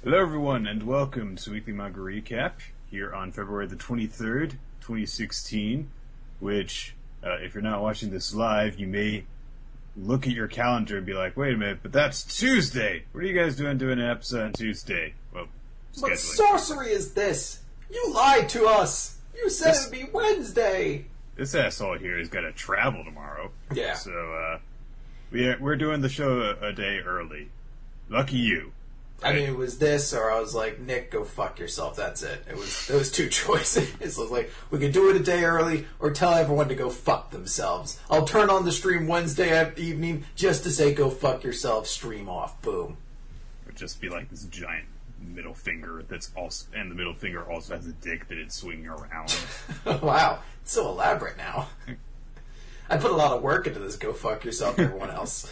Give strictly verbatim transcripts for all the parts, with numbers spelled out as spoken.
Hello, everyone, and welcome to Weekly Manga Recap here on February the twenty-third, twenty sixteen, which, uh, if you're not watching this live, you may look at your calendar and be like, wait a minute, but that's Tuesday! What are you guys doing doing an episode on Tuesday? Well, What scheduling. sorcery is this? You lied to us! You said This- it would be Wednesday! This asshole here has got to travel tomorrow. Yeah. So, uh, we are, we're doing the show a, a day early. Lucky you. I mean, it was this, or I was like, Nick, go fuck yourself. That's it. It was those two choices. It was like, we could do it a day early, or tell everyone to go fuck themselves. I'll turn on the stream Wednesday evening just to say, go fuck yourself, stream off. Boom. It would just be like this giant middle finger that's also, and the middle finger also has a dick that it's swinging around. Wow. It's so elaborate now. I put a lot of work into this, go fuck yourself, everyone else.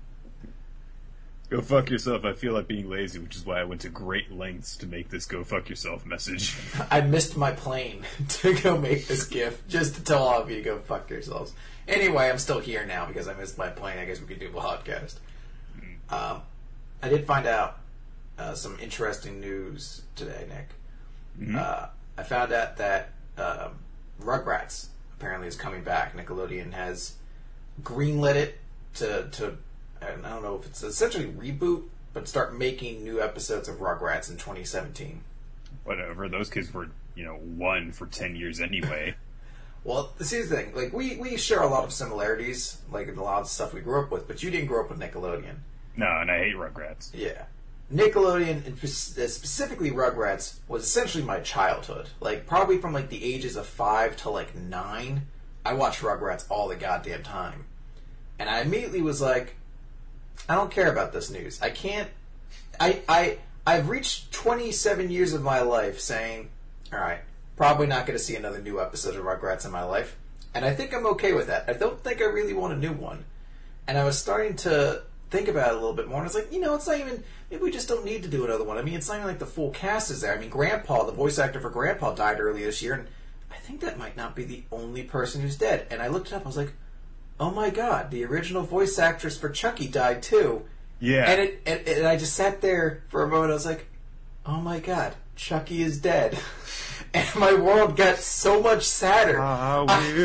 Go fuck yourself, I feel like being lazy, which is why I went to great lengths to make this go fuck yourself message. I missed my plane to go make this GIF just to tell all of you to go fuck yourselves. Anyway, I'm still here now because I missed my plane. I guess we could do a podcast. Mm. Um, I did find out uh, some interesting news today, Nick. Mm-hmm. Uh, I found out that uh, Rugrats apparently is coming back. Nickelodeon has greenlit it to... to I don't know if it's essentially reboot, but start making new episodes of Rugrats in twenty seventeen. Whatever, those kids were, you know, one for ten years anyway. Well, this is the thing. Like, we, we share a lot of similarities, like, in a lot of stuff we grew up with, but you didn't grow up with Nickelodeon. No, and I hate Rugrats. Yeah. Nickelodeon, and specifically Rugrats, was essentially my childhood. Like, probably from, like, the ages of five to, like, nine, I watched Rugrats all the goddamn time. And I immediately was like, I don't care about this news. I can't... I, I, I've reached twenty-seven years of my life saying, alright, probably not going to see another new episode of Rugrats in my life. And I think I'm okay with that. I don't think I really want a new one. And I was starting to think about it a little bit more, and I was like, you know, it's not even... Maybe we just don't need to do another one. I mean, it's not even like the full cast is there. I mean, Grandpa, the voice actor for Grandpa, died earlier this year, and I think that might not be the only person who's dead. And I looked it up, I was like... Oh my god, the original voice actress for Chucky died too. Yeah. And, it, and, and I just sat there for a moment, I was like, oh my god, Chucky is dead. And my world got so much sadder. I will I,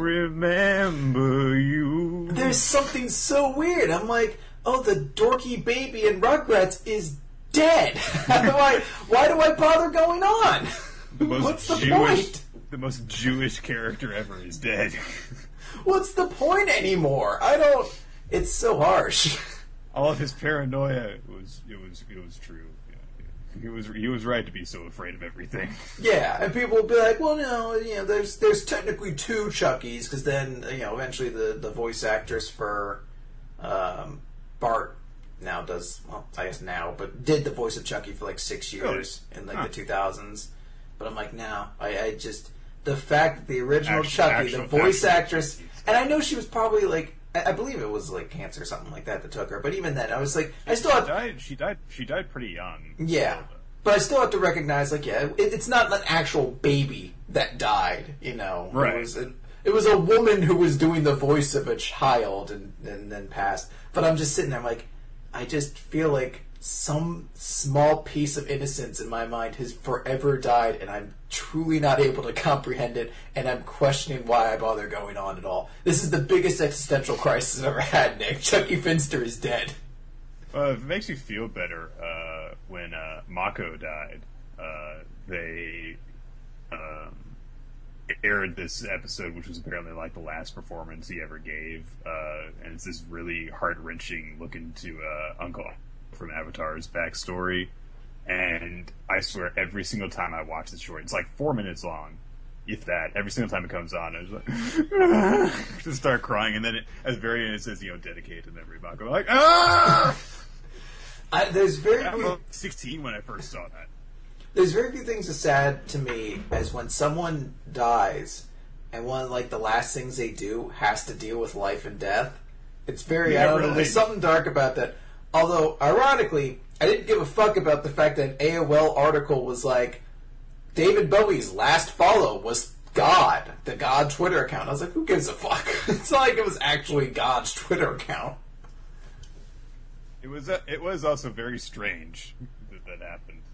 remember you. There's something so weird. I'm like, oh, the dorky baby in Rugrats is dead. How do I, why do I bother going on? The most What's the Jewish, point? The most Jewish character ever is dead. What's the point anymore? I don't... It's so harsh. All of his paranoia was it was it was true. Yeah. He was he was right to be so afraid of everything. Yeah, and people will be like, well, no, you know, there's there's technically two Chuckies, because then, you know, eventually the, the voice actress for um, Bart now does, well, I guess now, but did the voice of Chucky for like six years really? in like huh. the two thousands. But I'm like, no, I, I just... The fact that the original actual, Chucky, actual, the voice actual actress... Chucky. And I know she was probably like... I believe it was like cancer or something like that that took her. But even then, I was like... I still she have, died, she died She died pretty young. Yeah. But I still have to recognize, like, yeah, it, it's not an actual baby that died, you know. Right. It was, a, it was a woman who was doing the voice of a child and, and then passed. But I'm just sitting there, I'm like... I just feel like some small piece of innocence in my mind has forever died, and I'm truly not able to comprehend it, and I'm questioning why I bother going on at all. This is the biggest existential crisis I've ever had, Nick. Chucky Finster is dead. Well, if it makes you feel better, uh, when uh, Mako died, uh, they um, aired this episode, which was apparently like the last performance he ever gave, uh, and it's this really heart-wrenching look into uh, Uncle from Avatar's backstory, and I swear every single time I watch the short, it's like four minutes long, if that. Every single time it comes on, I was like, just start crying, and then it, at the very end it says, you know, dedicated to memory of Mako. Like, ah! I, there's very I was few, sixteen when I first saw that. There's very few things as sad to me as when someone dies, and one of like the last things they do has to deal with life and death. It's very Yeah, I don't really. know. There's something dark about that. Although, ironically, I didn't give a fuck about the fact that an A O L article was like, David Bowie's last follow was God, the God Twitter account. I was like, who gives a fuck? It's not like it was actually God's Twitter account. It was uh, it was also very strange that that happened.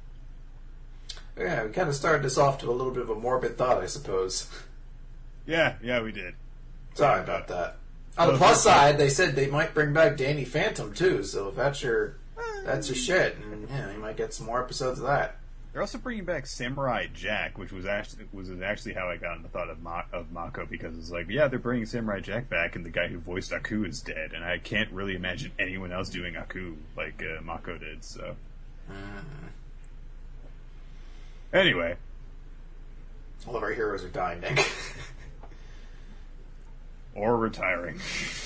Yeah, we kind of started this off to a little bit of a morbid thought, I suppose. Yeah, yeah, we did. Sorry about that. On the plus side, they said they might bring back Danny Phantom too. So if that's your that's your shit, and yeah, you might get some more episodes of that. They're also bringing back Samurai Jack, which was actually was actually how I got in the thought of Ma- of Mako, because it's like, yeah, they're bringing Samurai Jack back, and the guy who voiced Aku is dead, and I can't really imagine anyone else doing Aku like uh, Mako did. So Mm. anyway, All of our heroes are dying, Nick. or retiring.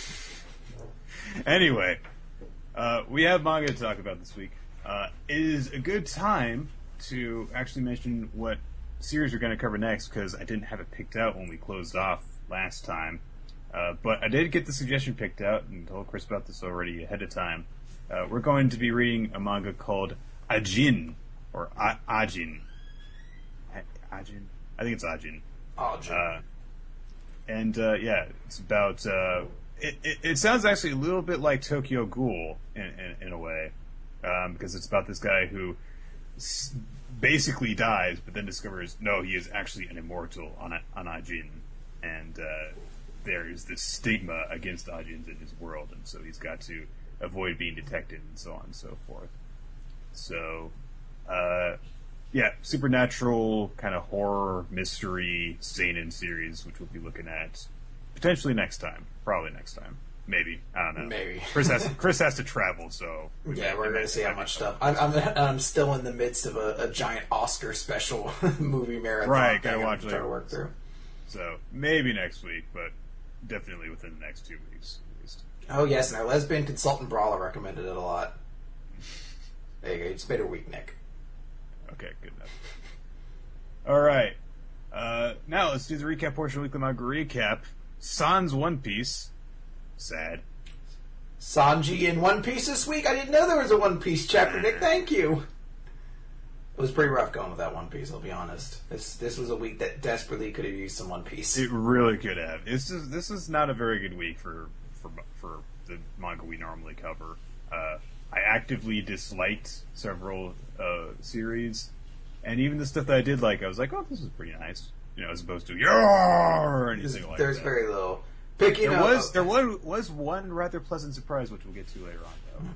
Anyway, uh, we have manga to talk about this week. Uh, it is a good time to actually mention what series we're going to cover next, because I didn't have it picked out when we closed off last time. Uh, but I did get the suggestion picked out and told Chris about this already ahead of time. Uh, we're going to be reading a manga called Ajin, or A- Ajin. A- Ajin? I think it's Ajin. Oh, Jim. Uh, and uh, yeah, it's about. Uh, it, it, it sounds actually a little bit like Tokyo Ghoul in, in, in a way, um, because it's about this guy who s- basically dies, but then discovers no, he is actually an immortal on a, on Ajin, and uh, there is this stigma against Ajins in his world, and so he's got to avoid being detected and so on and so forth. So, uh, yeah, supernatural kind of horror mystery seinen series, which we'll be looking at potentially next time, probably next time, maybe I don't know. Maybe Chris has Chris has to travel, so yeah, may- we're may- going to see how might be much couple stuff. I'm, I'm I'm still in the midst of a, a giant Oscar special movie marathon. Right, thing gotta I'm watch trying to later. work through. So maybe next week, but definitely within the next two weeks at least. Oh yes, and our lesbian consultant Brawler recommended it a lot. There you go. You just made a week, Nick. Okay, good enough. All right. Uh, now let's do the recap portion of Weekly Manga Recap. Sans One Piece. Sad. Sanji in One Piece this week? I didn't know there was a One Piece chapter, Nick. Thank you. It was pretty rough going with that One Piece, I'll be honest. This this was a week that desperately could have used some One Piece. It really could have. This is this is not a very good week for for for the manga we normally cover. Uh, I actively disliked several uh, series, and even the stuff that I did like, I was like, "Oh, this is pretty nice," you know, as opposed to "Yeah" or anything There's, like there's that. very little. Picking There up, was there was was one rather pleasant surprise, which we'll get to later on,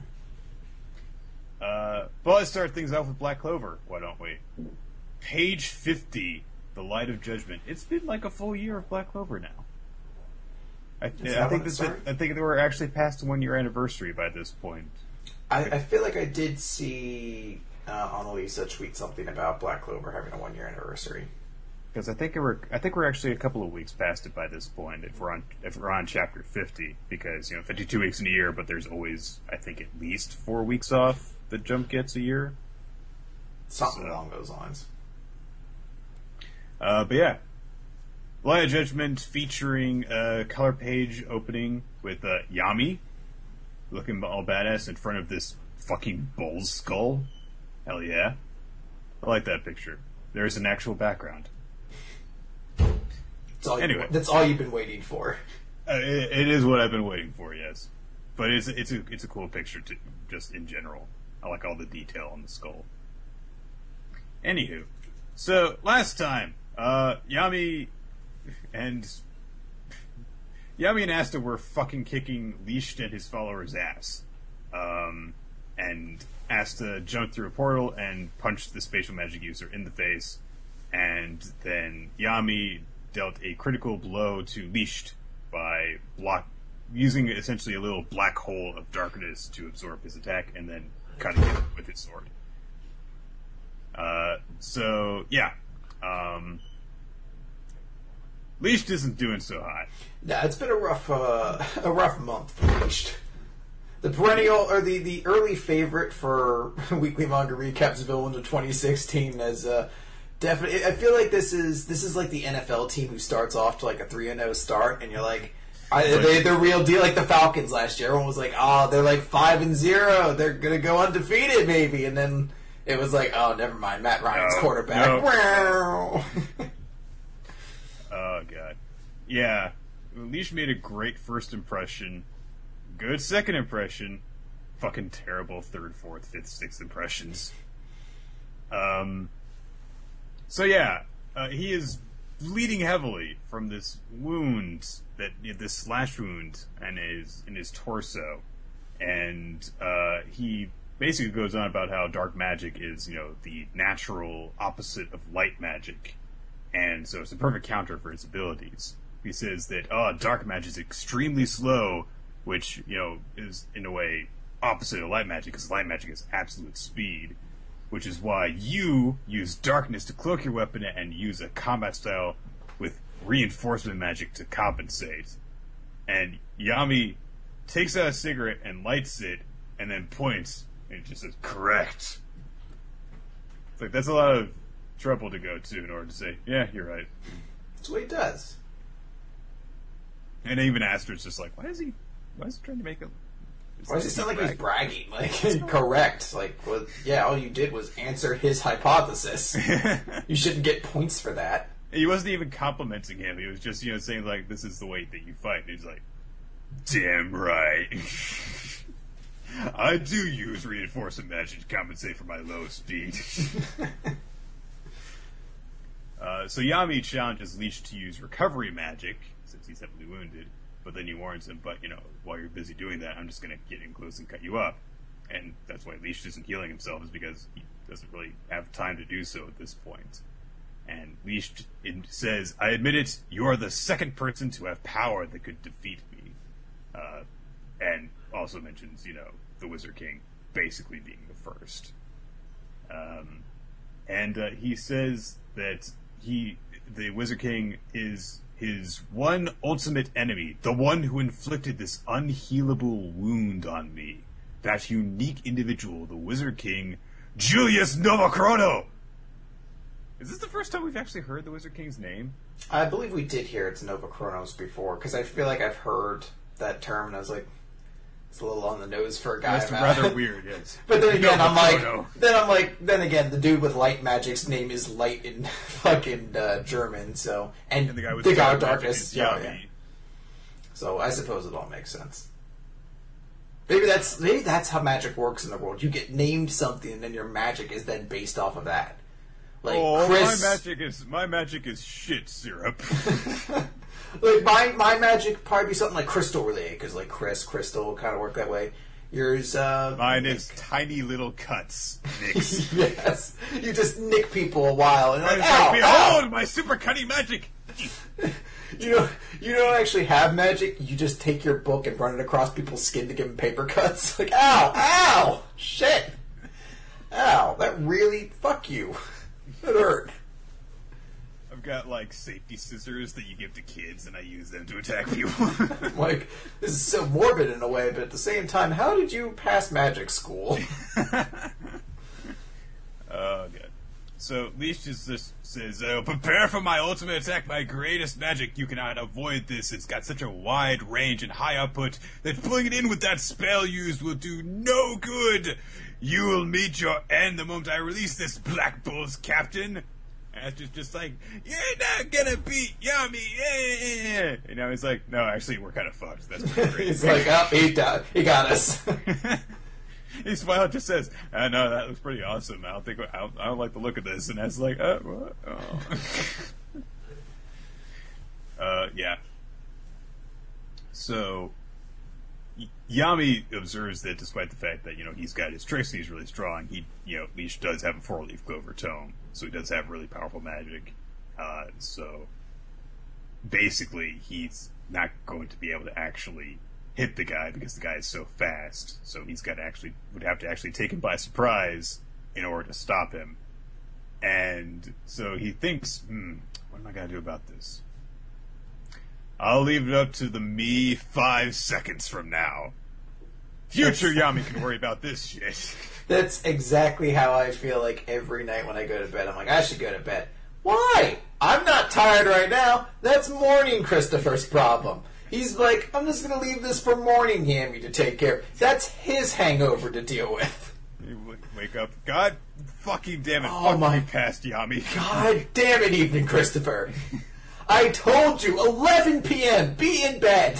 though. Uh, but let's start things off with Black Clover. Why don't we? Page fifty, The Light of Judgment. It's been like a full year of Black Clover now. I, Is I that think when it that started? I think they were actually past the one year anniversary by this point. I, I feel like I did see uh, Annalisa tweet something about Black Clover having a one year anniversary. Because I think we're I think we're actually a couple of weeks past it by this point. If we're on if we're on chapter fifty, because you know fifty-two weeks in a year, but there's always I think at least four weeks off that Jump gets a year. Something So. along those lines. Uh, but yeah, Light of Judgment featuring a color page opening with uh, Yami looking all badass in front of this fucking bull's skull. Hell yeah, I like that picture. There's an actual background. That's all, Anyway. you, that's all you've been waiting for. Uh, it, it is what I've been waiting for, yes. But it's it's a it's a cool picture too, just in general. I like all the detail on the skull. Anywho, so last time, uh, Yami and Yami and Asta were fucking kicking Leashed and his followers' ass, um, and Asta jumped through a portal and punched the spatial magic user in the face, and then Yami dealt a critical blow to Leashed by block using essentially a little black hole of darkness to absorb his attack, and then cutting it with his sword. Uh, so yeah, um, Leashed isn't doing so hot. Yeah, it's been a rough, uh, a rough month for Leashed. The perennial, or the, the early favorite for Weekly Manga Recaps villain of twenty sixteen as uh, definitely. I feel like this is this is like the N F L team who starts off to like a three and zero start, and you're like, I, they they're real deal. Like the Falcons last year, everyone was like, oh, they're like five and zero, they're gonna go undefeated maybe, and then it was like, oh, never mind, Matt Ryan's No, quarterback. no. Wow. Oh god, yeah. Leash made a great first impression, good second impression, fucking terrible third, fourth, fifth, sixth impressions. Um, So yeah, uh, he is bleeding heavily from this wound, that this slash wound in his in his torso, and uh, he basically goes on about how dark magic is, you know, the natural opposite of light magic, and so it's a perfect counter for its abilities. He says that, oh, dark magic is extremely slow, which, you know, is in a way opposite of light magic, because light magic is absolute speed, which is why you use darkness to cloak your weapon and use a combat style with reinforcement magic to compensate. And Yami takes out a cigarette and lights it, and then points, and it just says, correct. It's like, that's a lot of trouble to go to in order to say, yeah, you're right. That's what he does. And even Aster's just like, why is he, why is he trying to make a... Why does it sound like he's bragging? Like, correct. Like, well, yeah, all you did was answer his hypothesis. You shouldn't get points for that. He wasn't even complimenting him. He was just, you know, saying, like, this is the way that you fight. And he's like, damn right. I do use reinforcement magic to compensate for my low speed. uh, so Yami challenges Leash to use recovery magic, since he's heavily wounded. But then he warns him, but, you know, while you're busy doing that, I'm just going to get in close and cut you up. And that's why Leash isn't healing himself, is because he doesn't really have time to do so at this point. And Leash says, I admit it, you are the second person to have power that could defeat me. Uh, and also mentions, you know, the Wizard King basically being the first. Um, and uh, he says that he, the Wizard King is his one ultimate enemy, the one who inflicted this unhealable wound on me. That unique individual, the Wizard King, Julius Novachrono! Is this the first time we've actually heard the Wizard King's name? I believe we did hear it's Novachronos before, because I feel like I've heard that term, and I was like, it's a little on the nose for a guy. That's rather weird, yes. But then again, I'm like, then I'm like, then again, the dude with light magic's name is Light in fucking uh, German, so, and, and the guy with the guy with darkness, is yeah, yeah. So I suppose it all makes sense. Maybe that's maybe that's how magic works in the world. You get named something, and then your magic is then based off of that. Like, oh, Chris, my magic is my magic is shit syrup. Like, my my magic would probably be something like crystal related, because like Chris, crystal kind of work that way. Yours, uh... Mine is Nick. Tiny little cuts, nicks. Yes. You just nick people a while, and like, like, ow, behold, ow! my super cutting magic! You know, you don't actually have magic, you just take your book and run it across people's skin to give them paper cuts. Like, ow, ow, shit. Ow, that really, fuck you. That hurt. I've got, like, safety scissors that you give to kids, and I use them to attack people. Like, this is so morbid in a way, but at the same time, how did you pass magic school? Oh, good. So, Leash just, just says, oh, prepare for my ultimate attack, my greatest magic. You cannot avoid this. It's got such a wide range and high output that pulling it in with that spell used will do no good. You will meet your end the moment I release this Black Bull's captain. And it's just, just like, you're not gonna beat Yami. Yeah. You know, he's like, no, actually, we're kind of fucked. That's pretty great. He's like, oh, he, got, he got us. He smiles, just says, I know, that looks pretty awesome. I don't think, I don't, I don't like the look of this. And that's like, uh, what? Oh. uh, yeah. So, y- Yami observes that despite the fact that, you know, he's got his tricks, he's really strong, he, you know, Leash does have a four-leaf clover tome. So he does have really powerful magic. Uh, so basically, he's not going to be able to actually hit the guy because the guy is so fast. So he's got to actually would have to actually take him by surprise in order to stop him. And so he thinks, hmm, what am I going to do about this? I'll leave it up to the me five seconds from now. Future Yami can worry about this shit. That's exactly how I feel like every night when I go to bed. I'm like, I should go to bed. Why? I'm not tired right now. That's morning Christopher's problem. He's like, I'm just going to leave this for morning Yami to take care of. That's his hangover to deal with. You wake up, God fucking damn it, oh fuck my me past Yami. God damn it, Evening Christopher. I told you, eleven p.m., be in bed.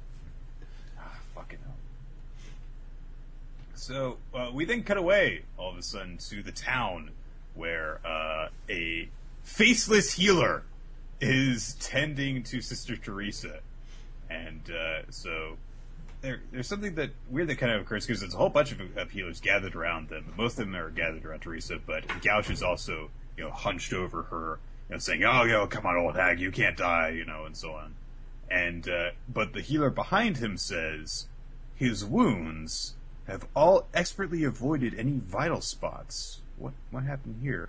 So, uh, we then cut away, all of a sudden, to the town where uh, a faceless healer is tending to Sister Teresa. And uh, so there, there's something that weird that kind of occurs because there's a whole bunch of, of healers gathered around them. Most of them are gathered around Teresa, but Gauch is also, you know, hunched over her, you know, saying, "Oh, yo, come on, old hag, you can't die," you know, and so on. And uh, but the healer behind him says his wounds have all expertly avoided any vital spots. What what happened here?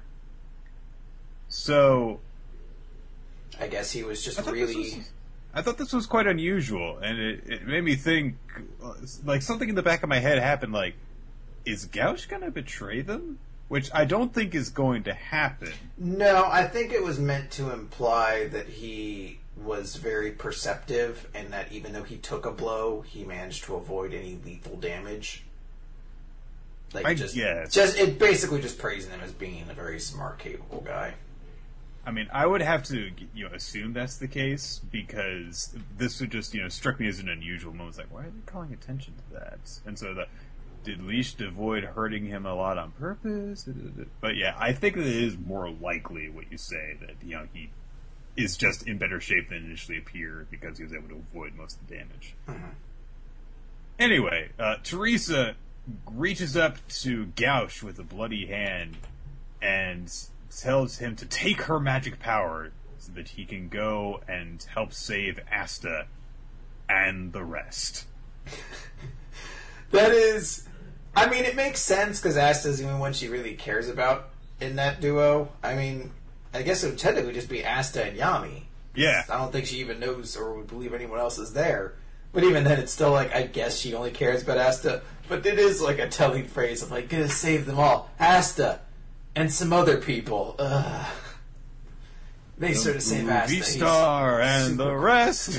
So, I guess he was just I really. Was, I thought this was quite unusual, and it, it made me think, like something in the back of my head happened. Like, is Gauch gonna betray them? Which I don't think is going to happen. No, I think it was meant to imply that he was very perceptive, and that even though he took a blow, he managed to avoid any lethal damage. Like I just, guess. just it basically just praising him as being a very smart, capable guy. I mean, I would have to, you know, assume that's the case because this would just, you know, struck me as an unusual moment. It's like, why are they calling attention to that? And so, the, did Leash avoid hurting him a lot on purpose? But yeah, I think that it is more likely what you say that, you know, he is just in better shape than initially appeared because he was able to avoid most of the damage. Mm-hmm. Anyway, uh, Teresa reaches up to Gauch with a bloody hand and tells him to take her magic power so that he can go and help save Asta and the rest. That is... I mean, it makes sense because Asta's the only one she really cares about in that duo. I mean, I guess it would technically just be Asta and Yami. Yeah. I don't think she even knows or would believe anyone else is there. But even then, it's still like, I guess she only cares about Asta. But it is like a telling phrase of like, gonna save them all. Asta! And some other people. Ugh. They The sort of save Asta. movie star and super- the rest.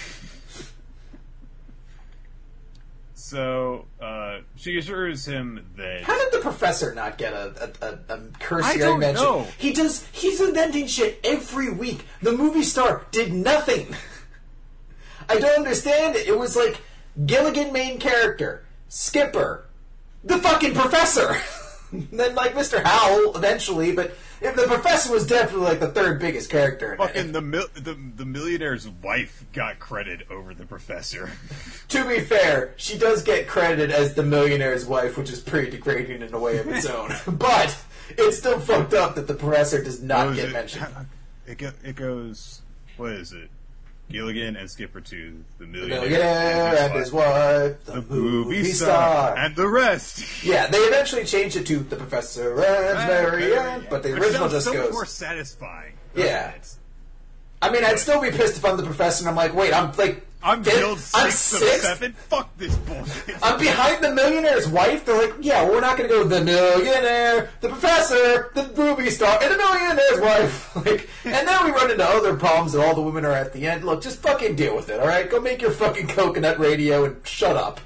So, uh, she assures him that... How did the professor not get a, a, a, a I cursory don't mention? know. He does. He's inventing shit every week. The movie star did nothing. I don't understand it. It was like Gilligan main character, Skipper, the fucking professor. Then like Mister Howell eventually, but if the professor was definitely like the third biggest character. Fucking the, mil- the the millionaire's wife got credit over the professor. To be fair, she does get credited as the millionaire's wife, which is pretty degrading in a way of its own. But it's still fucked up that the professor does not What is get it? mentioned. It, go, it goes... What is it? Gilligan and Skipper two, the The millionaire, millionaire and his wife, the, the movie star. and the rest. Yeah, they eventually changed it to the professor and Marianne, but the Which original sounds just so goes. more satisfying. Yeah. It? I mean, I'd still be pissed if I'm the professor and I'm like, wait, I'm like. I'm fifth- guild I'm six of sixth? seven. Fuck this bullshit. I'm behind the millionaire's wife. They're like, yeah, we're not going to go the millionaire, the professor, the movie star, and the millionaire's wife. Like, and then we run into other problems that all the women are at the end. Look, just fucking deal with it, all right? Go make your fucking coconut radio and shut up.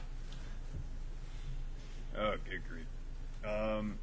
Oh, good grief. Um,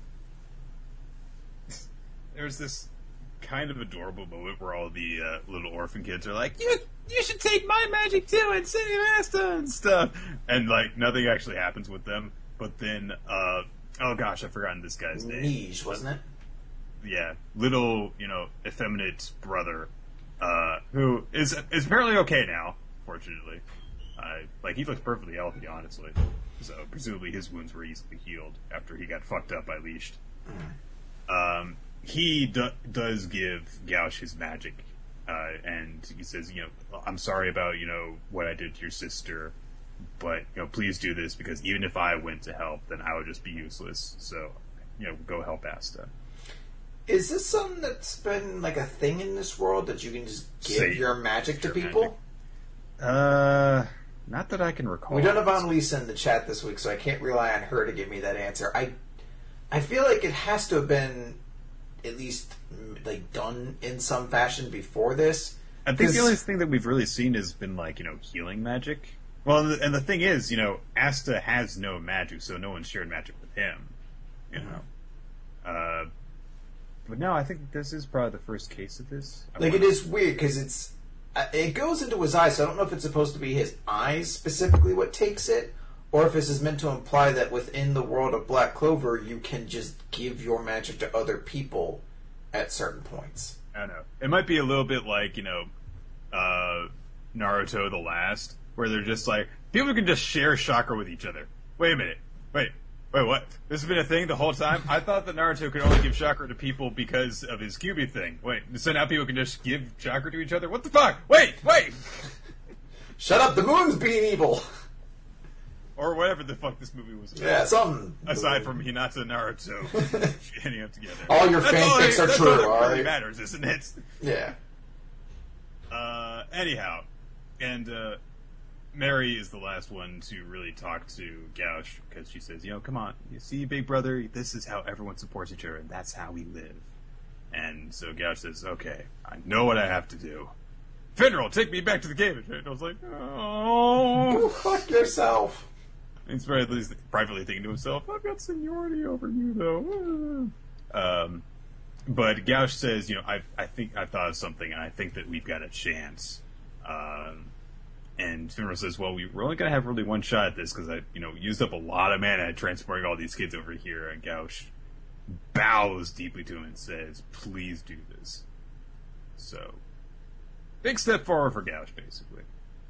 there's this kind of adorable moment where all the uh, little orphan kids are like, you you should take my magic too and save Asta and stuff. And, like, nothing actually happens with them. But then, uh, oh gosh, I've forgotten this guy's name. Nige, wasn't it? Yeah, little, you know, effeminate brother, uh, who is is apparently okay now, fortunately. Uh, like, he looks perfectly healthy, honestly. So, presumably his wounds were easily healed after he got fucked up by Leashed. Mm. Um, he do- does give Gauch his magic, uh, and he says, you know, I'm sorry about, you know, what I did to your sister, but, you know, please do this, because even if I went to help, then I would just be useless. So, you know, go help Asta. Is this something that's been like a thing in this world that you can just give Say your magic to your people? magic. Uh, not that I can recall. We don't have Annalisa in the chat this week, so I can't rely on her to give me that answer. I, I feel like it has to have been at least like done in some fashion before this. I think the only thing that we've really seen has been like, you know, healing magic. Well, and the, and the thing is, you know, Asta has no magic, so no one shared magic with him. You know. Uh, but no, I think this is probably the first case of this. I Like, wonder- it is weird because it's uh, it goes into his eyes, so I don't know if it's supposed to be his eyes specifically what takes it, or if this is meant to imply that within the world of Black Clover, you can just give your magic to other people at certain points. I don't know. It might be a little bit like, you know, uh, Naruto the Last, where they're just like, people can just share chakra with each other. Wait a minute. Wait. Wait, what? This has been a thing the whole time? I thought that Naruto could only give chakra to people because of his Kyuubi thing. Wait, so now people can just give chakra to each other? What the fuck? Wait, wait! Shut up, the moon's being evil! Or whatever the fuck this movie was about. Yeah, something. Aside from Hinata and Naruto ending up together. All your that's fanfics all, are that's true, all that alright? really matters, isn't it? Yeah. Uh, anyhow, and uh, Mary is the last one to really talk to Gauche, because she says, you know, come on, you see, big brother, this is how everyone supports each other, and that's how we live. And so Gauche says, okay, I know what I have to do. Finral, take me back to the cave. And I was like, oh. Go fuck yourself. He's probably at least privately thinking to himself, I've got seniority over you, though. Um, but Gauche says, you know, I I think I've thought of something, and I think that we've got a chance. Um, and Finral says, well, we, we're only going to have really one shot at this, because I, you know, used up a lot of mana transporting all these kids over here. And Gauche bows deeply to him and says, please do this. So, big step forward for Gauche, basically.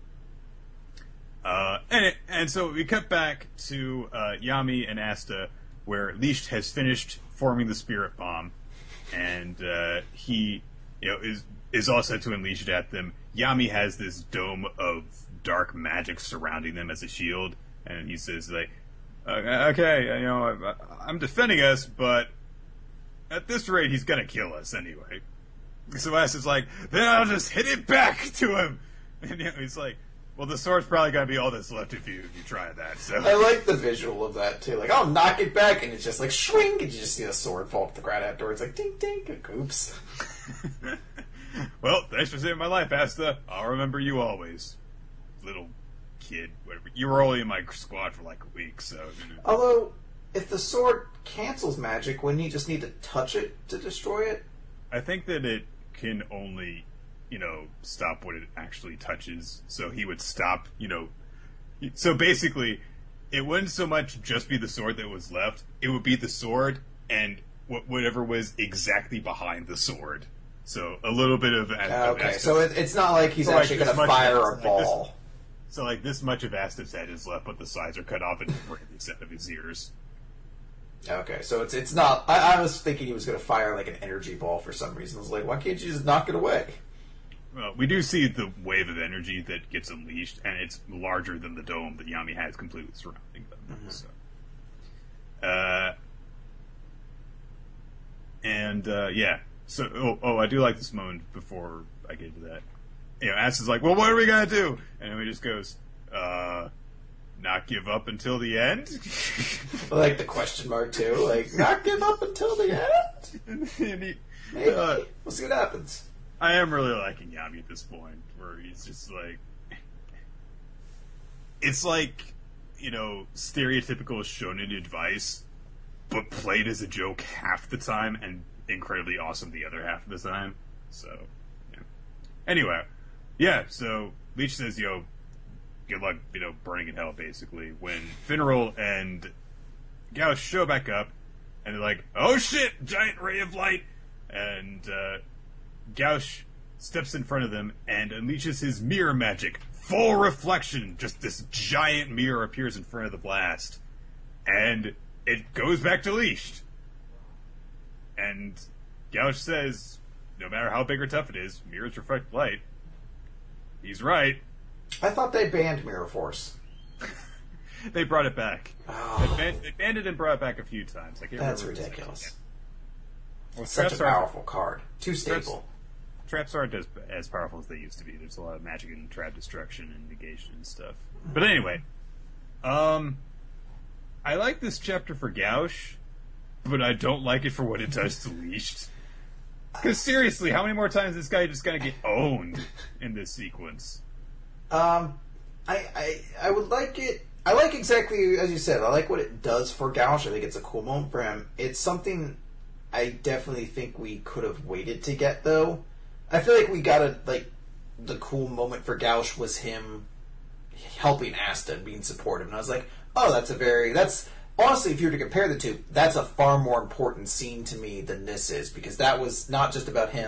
Uh, and, it, and so we cut back to uh, Yami and Asta, where Leashed has finished forming the spirit bomb, and uh, he, you know, is is all set to unleash it at them. Yami has this dome of dark magic surrounding them as a shield, and he says, like, okay, you know, I, I'm defending us, but at this rate, he's gonna kill us anyway. So Asta's like, then I'll just hit it back to him, and you know, he's like, well, the sword's probably gonna be all that's left of you if you try that, so... I like the visual of that, too. Like, I'll knock it back, and it's just like, swing, and you just see the sword fall to the ground afterwards, like, ding, ding, oops. Well, thanks for saving my life, Asta. I'll remember you always. Little kid, whatever. You were only in my squad for like a week, so... You know. Although, if the sword cancels magic, wouldn't you just need to touch it to destroy it? I think that it can only... you know, stop what it actually touches. So he would stop, you know... So basically, it wouldn't so much just be the sword that was left. It would be the sword and wh- whatever was exactly behind the sword. So a little bit of... Uh, okay, so it, it's not like he's so actually like going to fire a like ball. This, so like this much of Asta's head is left, but the sides are cut off and the extent of his ears. Okay, so it's it's not... I, I was thinking he was going to fire like an energy ball for some reason. I was like, why can't you just knock it away? Well, we do see the wave of energy that gets unleashed, and it's larger than the dome that Yami has completely surrounding them. Mm-hmm. So, uh, and uh, yeah, so oh, oh, I do like this moment before I get to that. You know, Asta's like, "Well, what are we gonna do?" And then he just goes, "Uh, not give up until the end." I like the question mark too, like not give up until the end. and he, Maybe uh, we'll see what happens. I am really liking Yami at this point, where he's just like... It's like, you know, stereotypical shonen advice, but played as a joke half the time and incredibly awesome the other half of the time. So, yeah. Anyway, yeah, so Leech says, yo, good luck, you know, burning in hell, basically, when Finral and Gauche show back up, and they're like, oh shit, giant ray of light! And, uh... Gauche steps in front of them and unleashes his mirror magic. Full reflection. Just this giant mirror appears in front of the blast. And it goes back to Leashed. And Gauche says, no matter how big or tough it is, mirrors reflect light. He's right. I thought they banned Mirror Force. They brought it back. Oh. They, banned, they banned it and brought it back a few times. I can't That's remember ridiculous. Well, Such a traps powerful card. Too stable. Traps, traps aren't as, as powerful as they used to be. There's a lot of magic and trap destruction and negation and stuff. But anyway, um, I like this chapter for Gauche, but I don't like it for what it does to Leashed. Because seriously, how many more times is this guy just gonna get owned in this sequence? Um, I, I I would like it. I like exactly as you said. I like what it does for Gauche. I think it's a cool moment for him. It's something I definitely think we could have waited to get, though. I feel like we got a like the cool moment for Gauche was him helping Asta and being supportive, and I was like, oh, that's a very that's honestly, if you were to compare the two, that's a far more important scene to me than this is, because that was not just about him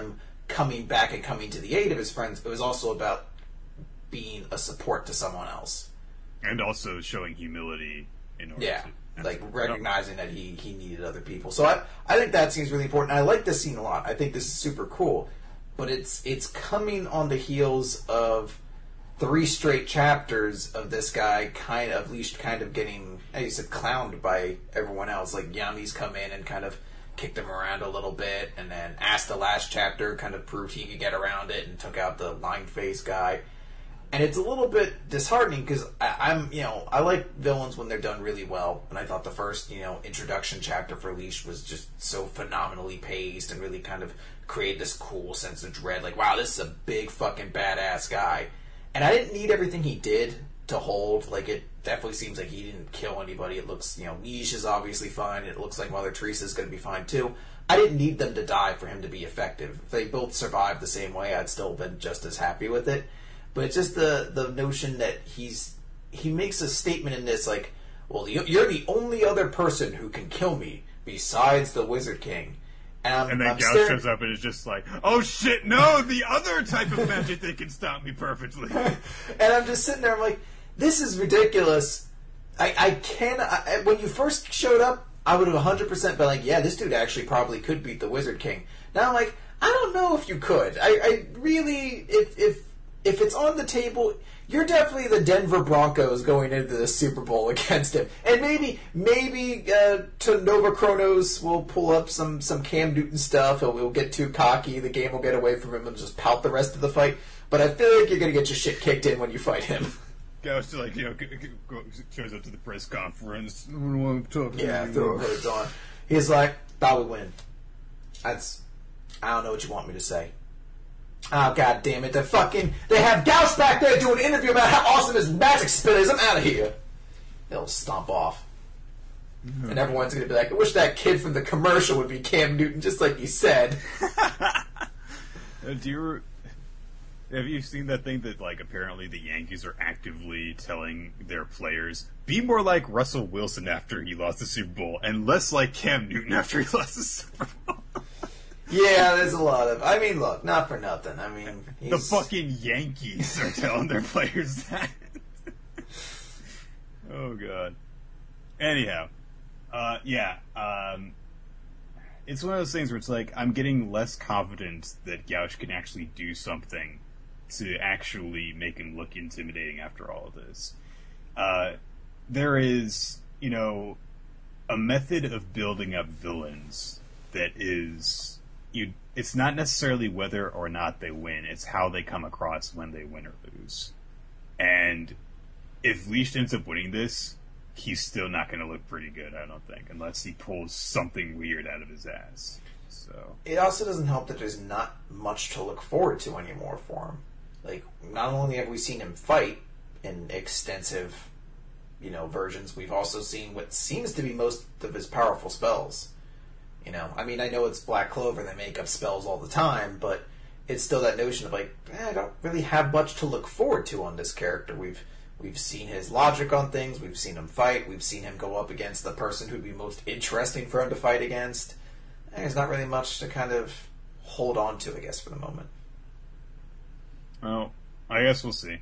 coming back and coming to the aid of his friends. It was also about being a support to someone else. And also showing humility in order yeah, to... like recognizing that he, he needed other people. So I, I think that seems really important. I like this scene a lot. I think this is super cool. But it's it's coming on the heels of three straight chapters of this guy kind of, at least kind of getting, as you said, clowned by everyone else. Like, Yami's come in and kind of kicked him around a little bit, and then Ass the last chapter kind of proved he could get around it and took out the line face guy. And it's a little bit disheartening because I'm, you know, I like villains when they're done really well. And I thought the first, you know, introduction chapter for Leash was just so phenomenally paced and really kind of created this cool sense of dread. Like, wow, this is a big fucking badass guy. And I didn't need everything he did to hold. Like, it definitely seems like he didn't kill anybody. It looks, you know, Leash is obviously fine. It looks like Mother Teresa's going to be fine too. I didn't need them to die for him to be effective. If they both survived the same way, I'd still been just as happy with it. But it's just the, the notion that he's he makes a statement in this like, well, you're the only other person who can kill me besides the Wizard King. And, I'm, and then I'm Gauch staring... shows up and is just like, oh shit, no, the other type of magic that can stop me perfectly. And I'm just sitting there, I'm like, this is ridiculous. I, I can't... I, when you first showed up, I would have one hundred percent been like, yeah, this dude actually probably could beat the Wizard King. Now I'm like, I don't know if you could. I, I really... If... if If it's on the table, you're definitely the Denver Broncos going into the Super Bowl against him. And maybe maybe uh, to Nova Chronos will pull up some, some Cam Newton stuff. He'll, he'll get too cocky. The game will get away from him and just pout the rest of the fight. But I feel like you're going to get your shit kicked in when you fight him. Gauch, like, you know, shows up to the press conference. I don't want to talk to Yeah, you. throw hoods on. He's like, thought we win. That's... I don't know what you want me to say. Oh, god damn it. They fucking... They have Gauch back there doing an interview about how awesome his magic spell is. I'm out of here. They'll stomp off. Mm-hmm. And everyone's going to be like, I wish that kid from the commercial would be Cam Newton, just like you said. uh, do you... Have you seen that thing that, like, apparently the Yankees are actively telling their players, be more like Russell Wilson after he lost the Super Bowl, and less like Cam Newton after he lost the Super Bowl? Yeah, there's a lot of... I mean, look, not for nothing. I mean, he's... The fucking Yankees are telling their players that. Oh, God. Anyhow. Uh, yeah. Um, it's one of those things where it's like, I'm getting less confident that Gauch can actually do something to actually make him look intimidating after all of this. Uh, there is, you know, a method of building up villains that is... You, it's not necessarily whether or not they win, it's how they come across when they win or lose. And if Leash ends up winning this, he's still not going to look pretty good, I don't think, unless he pulls something weird out of his ass. So it also doesn't help that there's not much to look forward to anymore for him. Like, not only have we seen him fight in extensive, you know, versions, we've also seen what seems to be most of his powerful spells. You know, I mean, I know it's Black Clover, they make up spells all the time, but it's still that notion of like, eh, I don't really have much to look forward to on this character. We've we've seen his logic on things, we've seen him fight, we've seen him go up against the person who'd be most interesting for him to fight against. And there's not really much to kind of hold on to, I guess, for the moment. Well, I guess we'll see.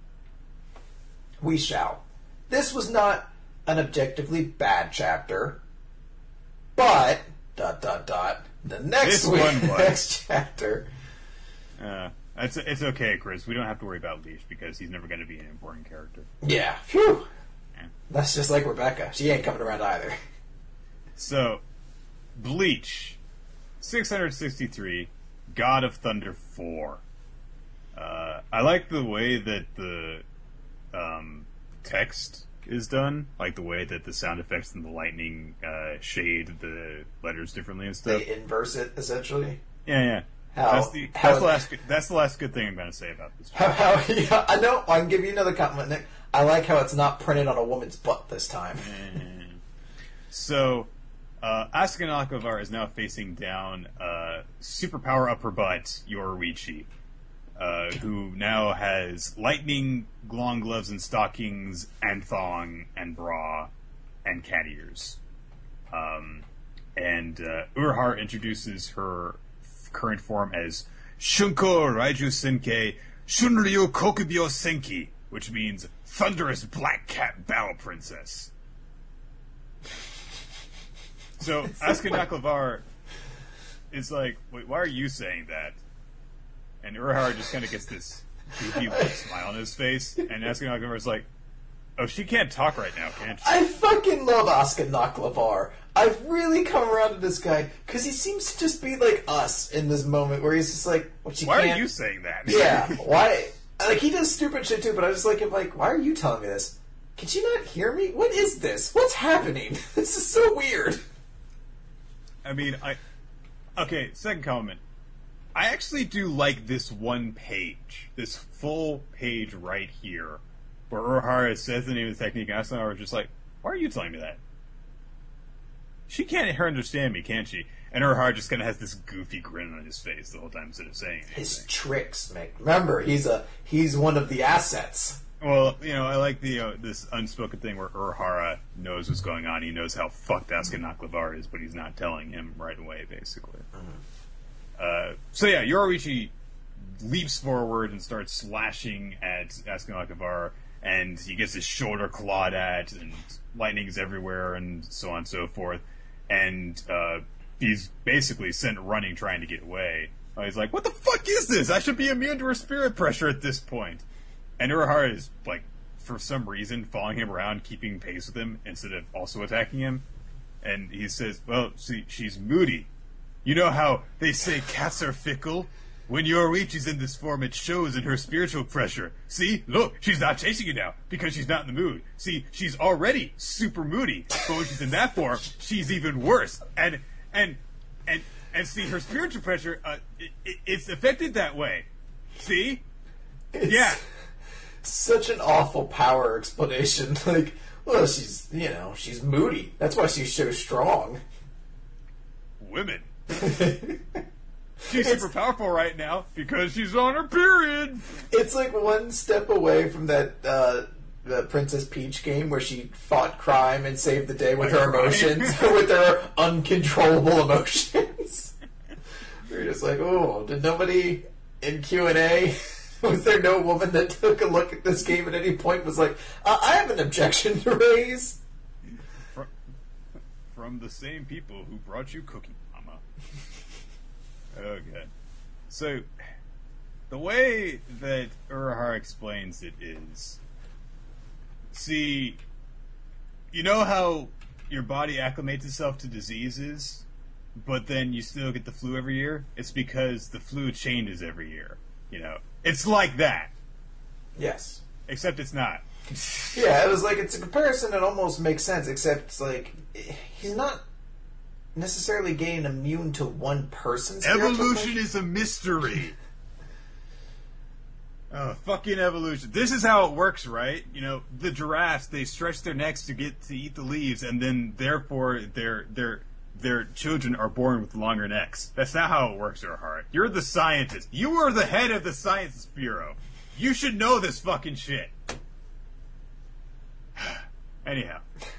We shall. This was not an objectively bad chapter, but... Dot, dot, dot. The next This week, one was. next chapter. Uh, it's, it's okay, Chris. We don't have to worry about Leash because he's never going to be an important character. Yeah. Phew. Yeah. That's just like Rebecca. She ain't coming around either. So, Bleach. six hundred sixty-three. God of Thunder four. Uh, I like the way that the um, text is done, like the way that the sound effects and the lightning uh, shade the letters differently and stuff. They inverse it, essentially. Yeah, yeah. How, that's the how that's it, the last good, that's the last good thing I'm going to say about this. How, how, yeah, I know. I can give you another compliment, Nick. I like how it's not printed on a woman's butt this time. So, uh, Asuka Nakavar is now facing down uh, superpower upper butt Yoruichi, uh, who now has lightning, long gloves and stockings, and thong, and bra, and cat ears. Um, and uh, Urahara introduces her f- current form as Shunko Raiju Senkei Shunryu Kokubyo Senki, which means Thunderous Black Cat Battle Princess. So, Asuka Nakamura is like, wait, why are you saying that? And Urahara just kind of gets this goofy little smile on his face, and Asuka Nakamura is like, oh, she can't talk right now, can't she? I fucking love Asuka Nakamura. I've really come around to this guy, because he seems to just be like us in this moment, where he's just like, what, she why can't... are you saying that? Yeah, why... Like, he does stupid shit too, but I just like him like, why are you telling me this? Can you not hear me? What is this? What's happening? This is so weird. I mean, I... Okay, second comment. I actually do like this one page. This full page right here, where Urahara says the name of the technique, and Asuka is just like, why are you telling me that? She can't understand me, can she? And Urahara just kind of has this goofy grin on his face the whole time instead of saying anything. His tricks, Mick. Remember, he's a he's one of the assets. Well, you know, I like the uh, this unspoken thing where Urahara knows what's going on. He knows how fucked Asuka Nakamura is, but he's not telling him right away, basically. Mm-hmm. Uh, so yeah, Yoruichi leaps forward and starts slashing at Asuka Nakamura, and he gets his shoulder clawed at, and lightning's everywhere, and so on and so forth. And uh, he's basically sent running, trying to get away. Uh, he's like, what the fuck is this? I should be immune to her spirit pressure at this point. And Urahara is, like, for some reason, following him around, keeping pace with him, instead of also attacking him. And he says, well, see, she's moody. You know how they say cats are fickle? When Yoruichi's in this form, it shows in her spiritual pressure. See? Look, she's not chasing you now, because she's not in the mood. See, she's already super moody, but when she's in that form, she's even worse. And, and, and, and see, her spiritual pressure, uh, it, it, it's affected that way. See? It's yeah. Such an awful power explanation. Like, well, she's, you know, she's moody. That's why she's so strong. Women. She's super powerful right now because she's on her period. It's like one step away from that uh, the Princess Peach game where she fought crime and saved the day with her emotions, with her uncontrollable emotions. You're just like, oh, did nobody in Q and A, was there no woman that took a look at this game at any point and was like, uh, I have an objection to raise? From, from the same people who brought you Cookie Mama. Okay. So, the way that Urahara explains it is, see, you know how your body acclimates itself to diseases, but then you still get the flu every year? It's because the flu changes every year. You know, it's like that. Yes. Except it's not. Yeah, it was like, it's a comparison that almost makes sense, except it's like, he's not necessarily getting immune to one person's evolution is a mystery. Oh, fucking evolution. This is how it works, right? You know, the giraffes, they stretch their necks to get to eat the leaves, and then therefore their their their children are born with longer necks. That's not how it works, Urahara. You're the scientist. You are the head of the Science Bureau. You should know this fucking shit. Anyhow.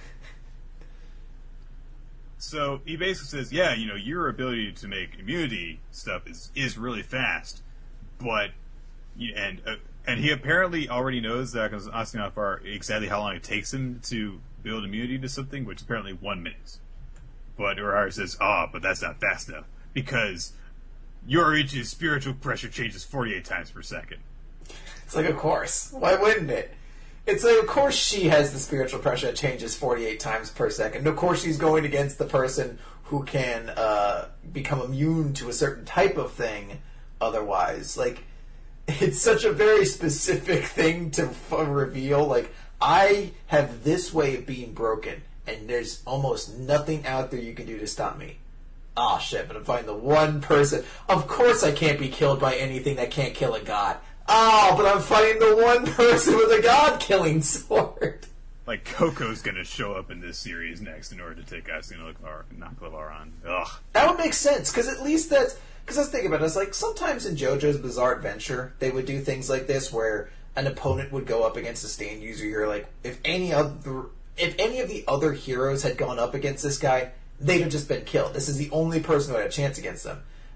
So he basically says, yeah, you know, your ability to make immunity stuff is, is really fast, but and uh, and he apparently already knows that because asking how far exactly how long it takes him to build immunity to something, which is apparently one minute. But Urahara says, ah, oh, but that's not fast enough because Yoruichi's spiritual pressure changes forty-eight times per second. It's like, of course, why wouldn't it? It's like, of course she has the spiritual pressure that changes forty-eight times per second. Of course she's going against the person who can uh, become immune to a certain type of thing otherwise. Like, it's such a very specific thing to f- reveal. Like, I have this way of being broken, and there's almost nothing out there you can do to stop me. Ah, shit, but I'm fighting the one person. Of course I can't be killed by anything that can't kill a god. Oh, but I'm fighting the one person with a god-killing sword. Like, Coco's gonna show up in this series next in order to take Asuka Nakamura on. Ugh. That would make sense, because at least that's... Because I was thinking about it, it's like, sometimes in JoJo's Bizarre Adventure, they would do things like this, where an opponent would go up against a stand user. You're like, if any other... If any of the other heroes had gone up against this guy, they'd have just been killed. This is the only person who had a chance against them.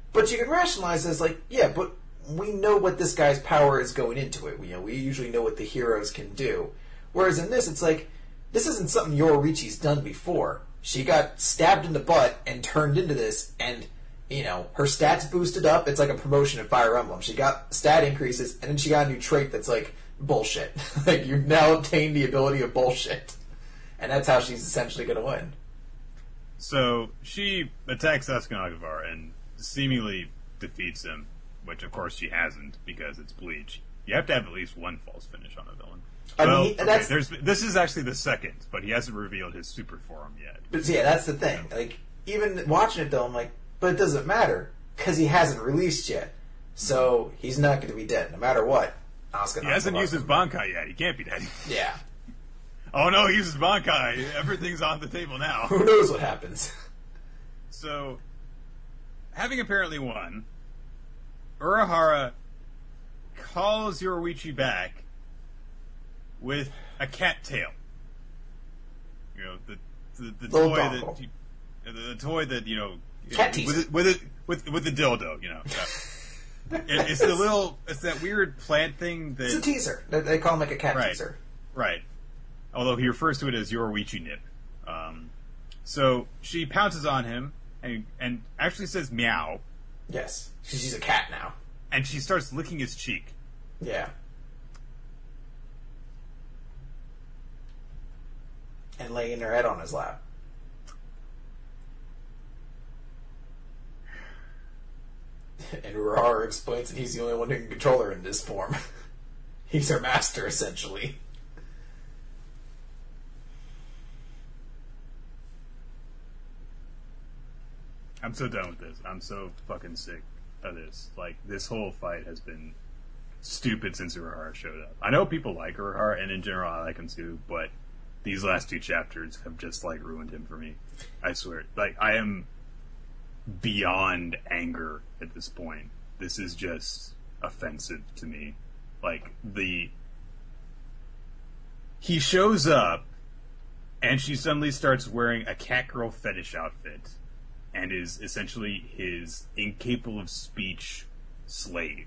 But you can rationalize it as like, yeah, but we know what this guy's power is going into it. We, you know, we usually know what the heroes can do. Whereas in this, it's like, this isn't something Yoruichi's done before. She got stabbed in the butt and turned into this, and, you know, her stats boosted up. It's like a promotion in Fire Emblem. She got stat increases, and then she got a new trait that's like, bullshit. Like, you've now obtained the ability of bullshit. And that's how she's essentially going to win. So, she attacks Escanagavar and seemingly defeats him, which of course she hasn't, because it's Bleach. You have to have at least one false finish on a villain. I well, mean, okay, that's, there's, this is actually the second, but he hasn't revealed his super form yet. But yeah, that's the thing. Like, even watching it though, I'm like, but it doesn't matter, because he hasn't released yet. So, he's not going to be dead, no matter what. Asuka he hasn't used his Bankai yet. He can't be dead. Yeah. Oh no, he uses Bankai. Everything's on the table now. Who knows what happens? So, having apparently won, Urahara calls Yoruichi back with a cat tail. You know, the the, the toy dongle. that you, the, the toy that you know cat with it, with it with with the dildo. You know, it, it's the little it's that weird plant thing that it's a teaser. They, they call him like a cat right, teaser. Right. Although he refers to it as Yoruichi nip. Um, so she pounces on him and and actually says meow. Yes, she's a cat now. And she starts licking his cheek. Yeah. And laying her head on his lap. And Urahara explains that he's the only one who can control her in this form. He's her master, essentially. I'm so done with this. I'm so fucking sick of this. Like, this whole fight has been stupid since Urahara showed up. I know people like Urahara, and in general I like him too, but these last two chapters have just, like, ruined him for me. I swear. Like, I am beyond anger at this point. This is just offensive to me. Like, the... He shows up, and she suddenly starts wearing a catgirl fetish outfit, and is essentially his incapable of speech slave.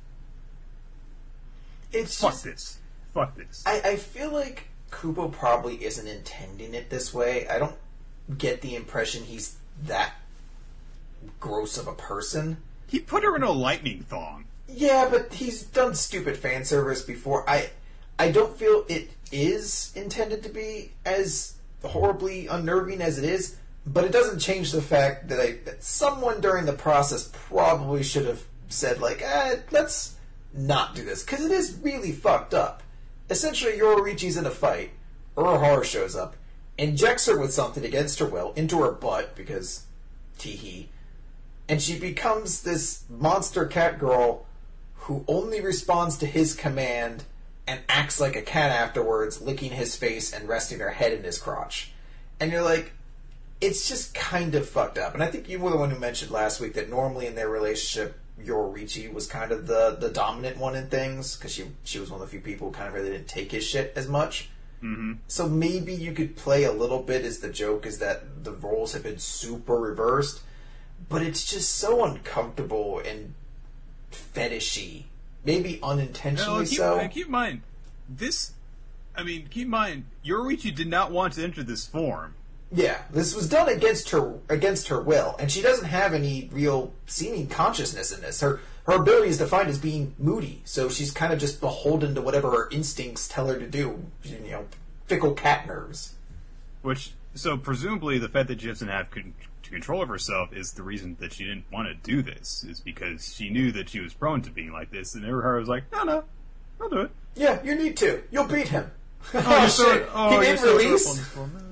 It's Fuck just, this. Fuck this. I, I feel like Kubo probably isn't intending it this way. I don't get the impression he's that gross of a person. He put her in a lightning thong. Yeah, but he's done stupid fan service before. I I don't feel it is intended to be as horribly unnerving as it is, but it doesn't change the fact that, I, that someone during the process probably should have said, like, eh, let's not do this, because it is really fucked up. Essentially, Yoruichi's in a fight, Urahara shows up, injects her with something against her will, into her butt, because tee-hee, and she becomes this monster cat girl who only responds to his command and acts like a cat afterwards, licking his face and resting her head in his crotch. And you're like, it's just kind of fucked up. And I think you were the one who mentioned last week that normally in their relationship, Yoruichi was kind of the, the dominant one in things, because she she was one of the few people who kind of really didn't take his shit as much. Mm-hmm. So maybe you could play a little bit as the joke is that the roles have been super reversed, but it's just so uncomfortable and fetishy. Maybe unintentionally no, keep, so. Keep in mind, this... I mean, keep in mind, Yoruichi did not want to enter this form. Yeah, this was done against her against her will, and she doesn't have any real seeming consciousness in this. Her her ability is defined as being moody, so she's kind of just beholden to whatever her instincts tell her to do. You know, fickle cat nerves. Which, so presumably, the fact that she doesn't have con- control of herself is the reason that she didn't want to do this. Is because she knew that she was prone to being like this, and Urahara was like, "No, no, I'll do it." Yeah, you need to. You'll beat him. Oh, oh you're shit! so, oh, he you're didn't so release.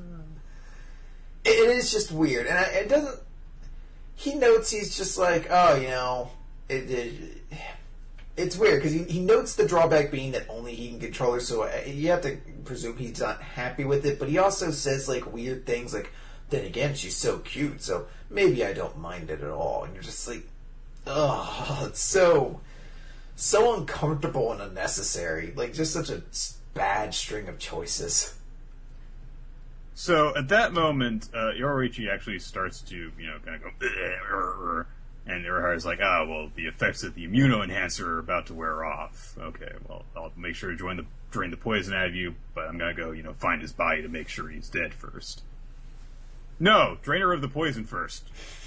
It, it is just weird, and I, it doesn't. He notes he's just like, oh, you know, it. it it's weird because he, he notes the drawback being that only he can control her, so I, you have to presume he's not happy with it. But he also says like weird things, like, then again, she's so cute, so maybe I don't mind it at all. And you're just like, oh, it's so so uncomfortable and unnecessary. Like just such a bad string of choices. So at that moment, uh, Yoruichi actually starts to, you know, kind of go, And Urahara's like, ah, well, the effects of the immuno-enhancer are about to wear off. Okay, well, I'll make sure to join the, drain the poison out of you, but I'm gonna go, you know, find his body to make sure he's dead first. No! Drainer of the poison first.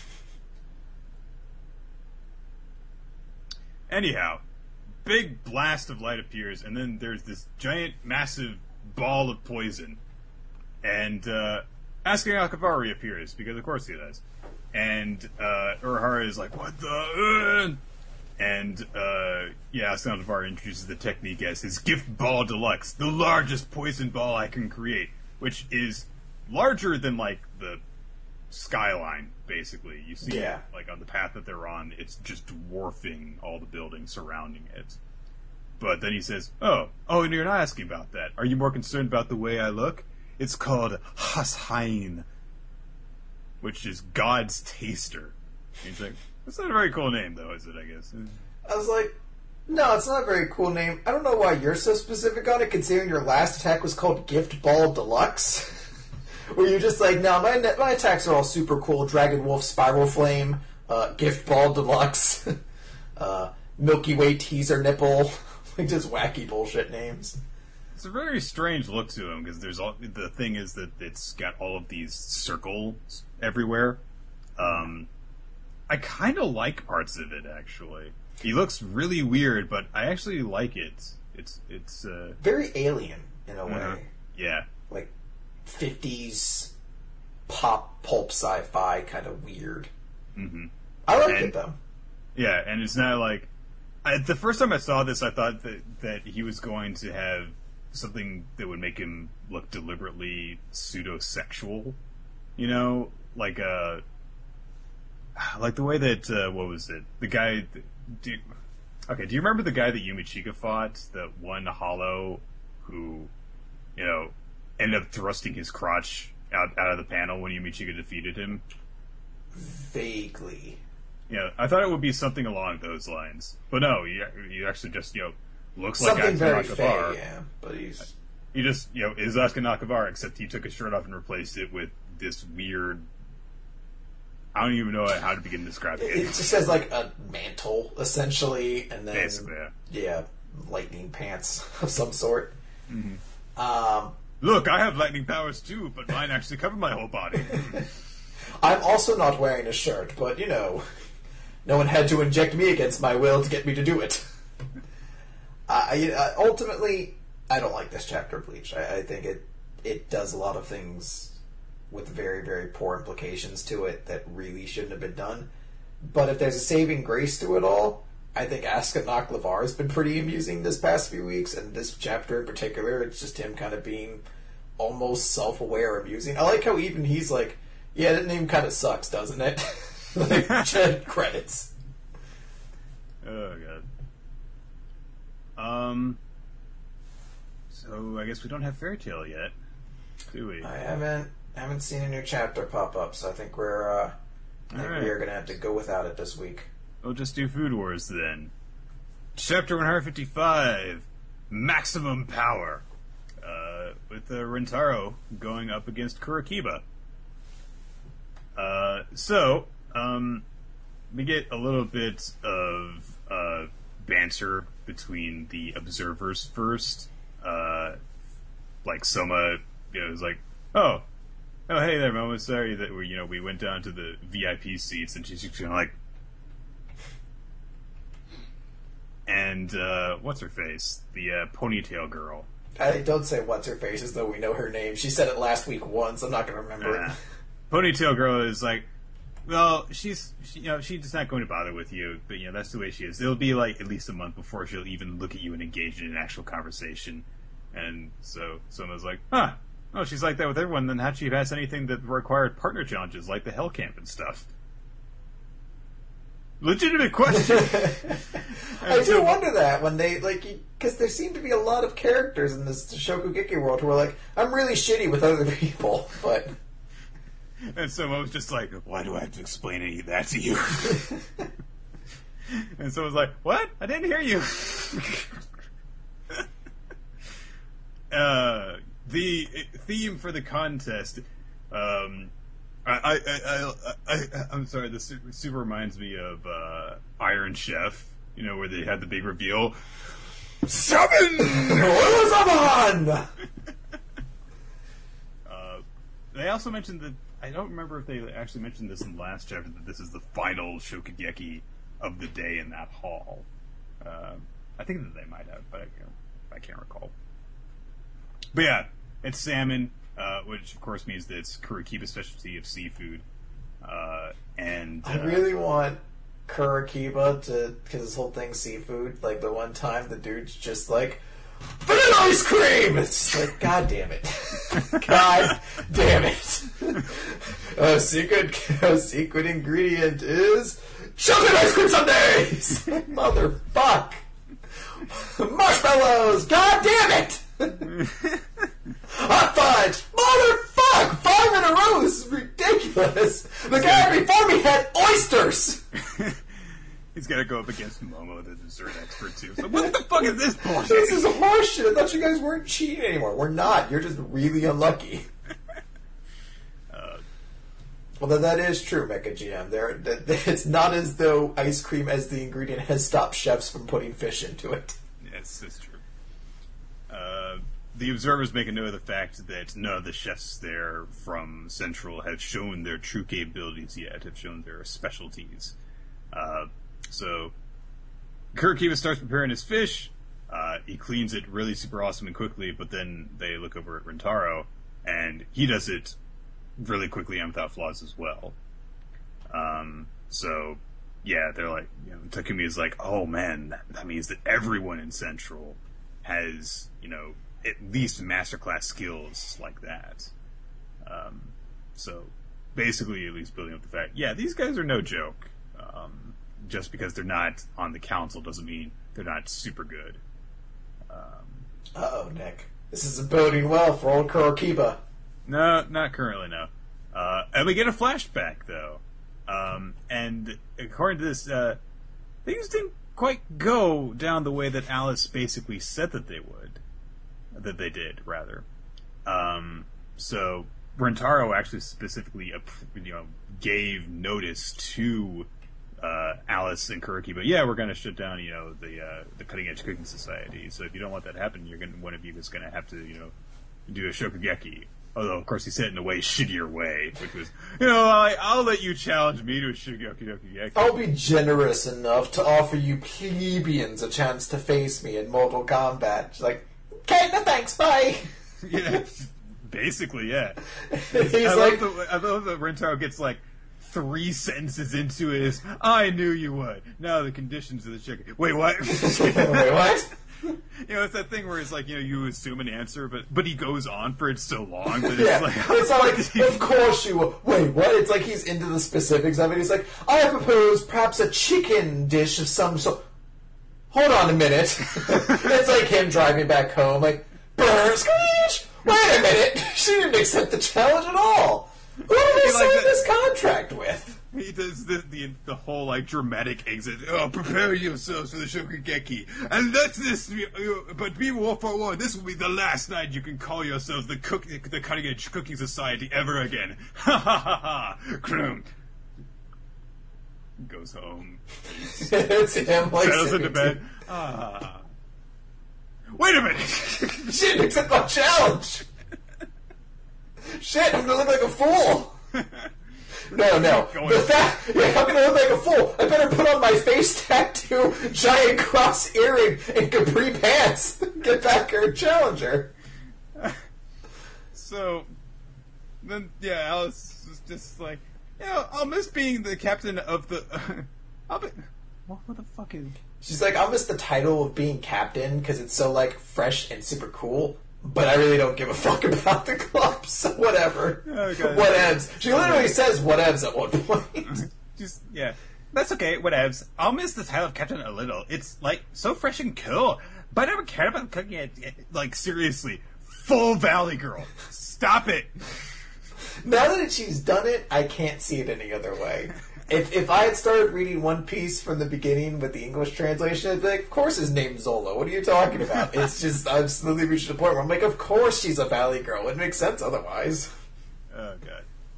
Anyhow, big blast of light appears, and then there's this giant, massive ball of poison. And, uh, Asuka Nakavara appears, because of course he does. And uh, Urahara is like, what the... Uh? And, uh, yeah, Asuka Nakavara introduces the technique as his Gift Ball Deluxe, the largest poison ball I can create, which is larger than, like, the skyline, basically. You see, yeah. like, on the path that they're on, it's just dwarfing all the buildings surrounding it. But then he says, oh, oh, and you're not asking about that. Are you more concerned about the way I look? It's called Hashain, which is God's Taster. And he's like, that's not a very cool name, though, is it, I guess? I was like, no, it's not a very cool name. I don't know why you're so specific on it, considering your last attack was called Gift Ball Deluxe. Where you're just like, no, my my attacks are all super cool. Dragon Wolf, Spiral Flame, uh, Gift Ball Deluxe, uh, Milky Way Teaser Nipple. Like, just wacky bullshit names. It's a very strange look to him, because there's all, the thing is that it's got all of these circles everywhere. Um, I kind of like parts of it, actually. He looks really weird, but I actually like it. It's it's uh, very alien in a way. Uh, yeah, like fifties pop pulp sci-fi kind of weird. Mm-hmm. I like and, it though. Yeah, and it's not like I, the first time I saw this, I thought that that he was going to have something that would make him look deliberately pseudo-sexual, you know, like uh, like the way that uh, what was it? The guy. Do, okay, do you remember the guy that Yumichika fought? The one hollow who, you know, ended up thrusting his crotch out out of the panel when Yumichika defeated him. Vaguely. Yeah, I thought it would be something along those lines, but no, you you actually just you know looks something like very Asuka fey, Nakavara. yeah, but he's He just you know is Asuka Nakavara, except he took his shirt off and replaced it with this weird. I don't even know how to begin describing it. It just has like a mantle, essentially, and then Basically, yeah. yeah, lightning pants of some sort. Mm-hmm. Um, Look, I have lightning powers too, but mine actually cover my whole body. I'm also not wearing a shirt, but you know, no one had to inject me against my will to get me to do it. I, I, ultimately, I don't like this chapter of Bleach. I, I think it it does a lot of things with very, very poor implications to it that really shouldn't have been done. But if there's a saving grace to it all, I think Asuka Nakavara has been pretty amusing this past few weeks, and this chapter in particular, it's just him kind of being almost self-aware amusing. I like how even he's like, yeah, that name kind of sucks, doesn't it? Like, Jed credits. Oh, God. Um, so I guess we don't have Fairy Tail yet, do we? I haven't haven't seen a new chapter pop up, so I think we're uh, I think right. we are going to have to go without it this week. We'll just do Food Wars then. Chapter one fifty-five, Maximum Power, uh, with uh, Rentaro going up against Kurikiba. Uh, so, um, we get a little bit of uh, banter between the observers first. Uh, like Soma, you know, is like, "Oh, oh, hey there, Momo. Sorry that we, you know, we went down to the V I P seats," and she's just kind of like. And uh, what's her face? The uh, ponytail girl. I don't say what's her face as though we know her name. She said it last week once. I'm not going to remember Uh, it. Ponytail girl is like, well, she's she, you know she's not going to bother with you, but you know that's the way she is. It'll be like at least a month before she'll even look at you and engage in an actual conversation. And so someone's like, huh? Oh, she's like that with everyone. Then how'd she pass anything that required partner challenges like the Hell Camp and stuff? Legitimate question. I do so, wonder that when they, like, because there seem to be a lot of characters in this Shokugeki world who are like, I'm really shitty with other people, but... And so I was just like, why do I have to explain any of that to you? And so I was like, what? I didn't hear you. uh, the theme for the contest, um, I, I, I, I, I, I'm sorry, this super, super reminds me of uh, Iron Chef, you know, where they had the big reveal. Summon! Summon! uh, they also mentioned that, I don't remember if they actually mentioned this in the last chapter, that this is the final Shokugeki of the day in that hall. Uh, I think that they might have, but I can't, I can't recall. But yeah, it's salmon. Uh, which of course means that it's Kurikiba's specialty of seafood. Uh, and uh, I really want Kurikiba to, because this whole thing's seafood. Like the one time the dude's just like, vanilla ice cream! It's just like, god damn it. God damn it. A secret, a secret ingredient is chocolate ice cream sundaes! Motherfuck! Marshmallows! God damn it! Hot fudge! Motherfuck! Five in a row! This is ridiculous! The guy before me had oysters! He's gotta go up against Momo, the dessert expert, too. So what the fuck is this bullshit? This is horseshit! I thought you guys weren't cheating anymore. We're not. You're just really unlucky. uh, well, then that is true, Mecha G M. There, it's not as though ice cream as the ingredient has stopped chefs from putting fish into it. Yes, it's true. Uh, the observers make a note of the fact that none of the chefs there from Central have shown their true capabilities yet, have shown their specialties. Uh, so, Kurikiba starts preparing his fish. Uh, he cleans it really super awesome and quickly, but then they look over at Rentaro, and he does it really quickly and without flaws as well. Um, so, yeah, they're like, you know, Takumi is like, oh man, that, that means that everyone in Central has, you know, at least masterclass skills like that. Um, so, basically, at least building up the fact, yeah, these guys are no joke. Um, just because they're not on the council doesn't mean they're not super good. Um, Uh-oh, Nick. This is boding well for old Kurikiba. No, not currently, no. Uh, and we get a flashback, though. Um, and according to this, uh, things didn't quite go down the way that Alice basically said that they would. That they did, rather. Um, so, Rentaro actually specifically, you know, gave notice to uh, Alice and Kurikiba, yeah, we're going to shut down, you know, the uh, the Cutting Edge Cooking Society. So if you don't want that to happen, you're going one of you is going to have to, you know, do a Shokugeki. Although, of course, he said it in a way shittier way, which was, you know, I, I'll let you challenge me to a Shokugeki. I'll be generous enough to offer you plebeians a chance to face me in Mortal Kombat. She's like, okay, no thanks, bye. Yeah, basically, yeah. He's I like, love the, I love that Rentaro gets like three sentences into it. Is, I knew you would. Now the conditions of the chicken. Wait, what? wait, what? You know, it's that thing where it's like, you know, you assume an answer, but but he goes on for it so long that Yeah, it's like, it's not like, of course you will. Wait, what? It's like he's into the specifics of it. He's like, I propose perhaps a chicken dish of some sort. Hold on a minute. It's like him driving back home, like, burr, screech! Wait a minute! She didn't accept the challenge at all! Who did they He like sign that- this contract with? He does the, the the whole like dramatic exit. Oh, prepare yourselves for the Shokugeki, and let this be. Uh, but be war for one. This will be the last night you can call yourselves the cook the Cutting Edge Cooking Society ever again. Ha ha ha ha! Krum. Goes home. It's him, like, Settles into sitting bed. Ah. Wait a minute. She didn't accept my challenge! Shit, I'm gonna look like a fool! No, no. Going- The fact, yeah, I'm gonna look like a fool. I better put on my face tattoo, giant cross earring, and capri pants. Get back her challenger. So, then, yeah, Alice was just like, you know, I'll miss being the captain of the. I'll be. What, what the fuck is. She's like, I'll miss the title of being captain because it's so, like, fresh and super cool. But I really don't give a fuck about the club, so whatever. Okay. Whatevs. She literally says whatevs at one point. Just, yeah. That's okay, whatevs. I'll miss the title of captain a little. It's, like, so fresh and cool. But I never cared about cooking it. it- Like, seriously. Full Valley Girl. Stop it. Now that she's done it, I can't see it any other way. If if I had started reading One Piece from the beginning with the English translation, I'd be like, of course his name's Zola. What are you talking about? It's just, I've slowly reached the point where I'm like, of course she's a Valley Girl. It makes sense otherwise. Oh, God. Uh,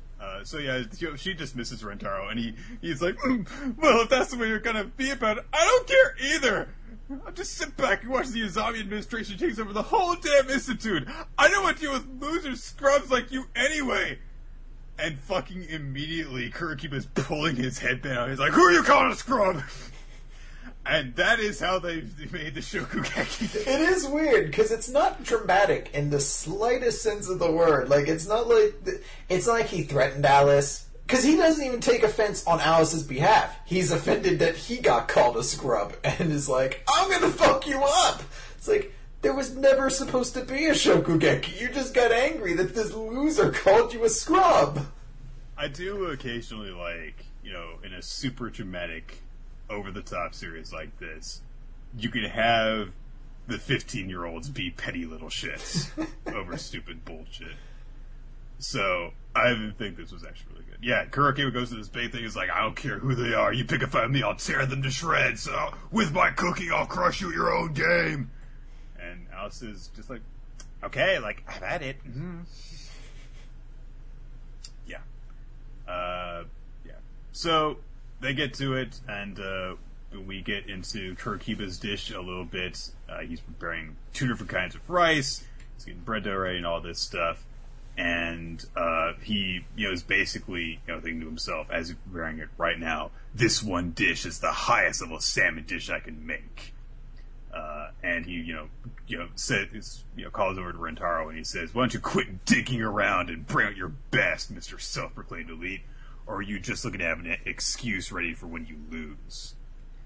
uh, so yeah, she dismisses Rentaro, and he, he's like, mm, well, if that's the way you're gonna be about it, I don't care either! I'll just sit back and watch the Izami administration takes over the whole damn institute! I don't want to deal with loser scrubs like you anyway! And fucking immediately, Kurokiba's pulling his headband out. He's like, who are you calling a scrub? And that is how they made the Shokugeki. It is weird, because it's not dramatic in the slightest sense of the word. Like, it's not like... It's not like he threatened Alice. Because he doesn't even take offense on Alice's behalf. He's offended that he got called a scrub. And is like, I'm gonna fuck you up! It's like, there was never supposed to be a Shokugeki. You just got angry that this loser called you a scrub. I do occasionally like, you know, in a super dramatic... over-the-top series like this, you could have the fifteen-year-olds be petty little shits over stupid bullshit. So, I didn't think this was actually really good. Yeah, Kurokiba goes to this big thing, he's like, I don't care who they are, you pick a fight with me, I'll tear them to shreds, so with my cooking, I'll crush you at your own game! And Alice is just like, okay, like, I've had it. Mm-hmm. Yeah. Uh, yeah. So, they get to it, and uh, we get into Kurokiba's dish a little bit. Uh, he's preparing two different kinds of rice. He's getting bread dough ready and all this stuff. And uh, he, you know, is basically, you know, thinking to himself as he's preparing it right now, this one dish is the highest level salmon dish I can make. Uh, and he, you know, you know, says, you know, calls over to Rentaro and he says, "Why don't you quit digging around and bring out your best, Mister Self-Proclaimed Elite? Or are you just looking to have an excuse ready for when you lose?"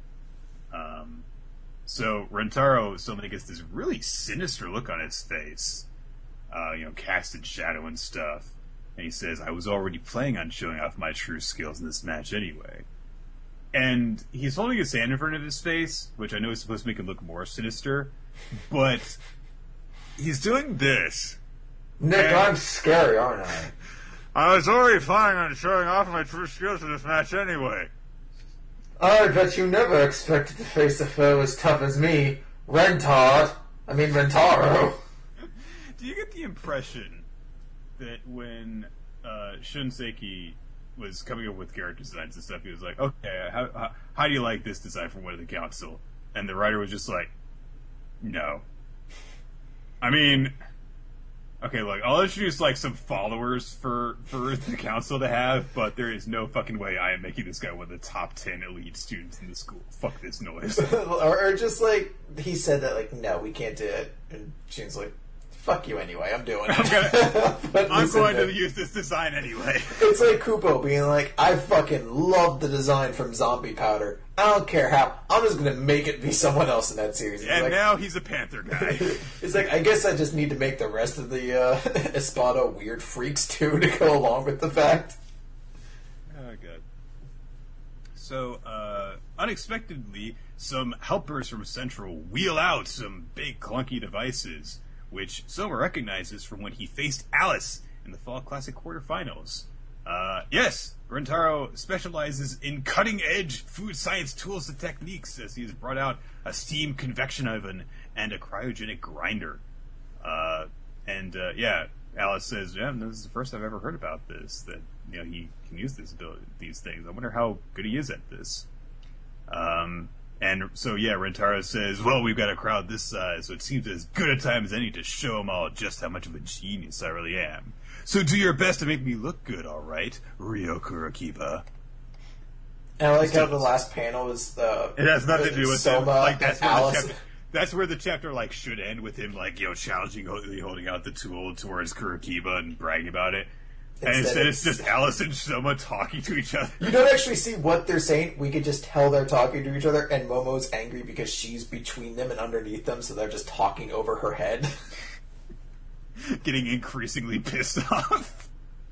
Um, so Rentaro suddenly gets this really sinister look on his face, uh, you know, cast in shadow and stuff. And he says, "I was already planning on showing off my true skills in this match anyway." And he's holding his hand in front of his face, which I know is supposed to make him look more sinister, but he's doing this. Nick, and I'm scary, aren't I? I was already planning on showing off my true skills in this match anyway. I bet you never expected to face a foe as tough as me, Rentard. I mean, Rentaro. Do you get the impression that when uh, Shunseki was coming up with character designs and stuff, he was like, okay, how, how, how do you like this design from one of the council? And the writer was just like, no. I mean... Okay, look, I'll introduce, like, some followers for, for the council to have, but there is no fucking way I am making this guy one of the top ten elite students in the school. Fuck this noise. or, or just, like, he said that, like, no, we can't do it. And June's like, fuck you anyway, I'm doing it. I'm, gonna, I'm going to use this design anyway. It's like Kupo being like, I fucking love the design from Zombie Powder. I don't care how. I'm just going to make it be someone else in that series. And like, now he's a Panther guy. It's like, I guess I just need to make the rest of the uh, Espada weird freaks, too, to go along with the fact. Oh, good. So, uh, unexpectedly, some helpers from Central wheel out some big clunky devices, which Soma recognizes from when he faced Alice in the Fall Classic quarterfinals. Uh, yes, Rentaro specializes in cutting-edge food science tools and techniques, as he has brought out a steam convection oven and a cryogenic grinder. Uh, and, uh, yeah, Alice says, yeah, this is the first I've ever heard about this, that, you know, he can use this ability, these things. I wonder how good he is at this. Um, and so, yeah, Rentaro says, well, we've got a crowd this size, so it seems as good a time as any to show them all just how much of a genius I really am. So do your best to make me look good, all right, Ryo Kurokiba. And I like how the last panel is uh, it has nothing to do with Soma him. Like that's where Alice. the chapter, that's where the chapter like should end, with him like, you know, challenging, holding out the tool towards Kurokiba and bragging about it. And instead, it's, it's just Alice and Soma talking to each other. You don't actually see what they're saying. We could just tell they're talking to each other, and Momo's angry because she's between them and underneath them, so they're just talking over her head. Getting increasingly pissed off.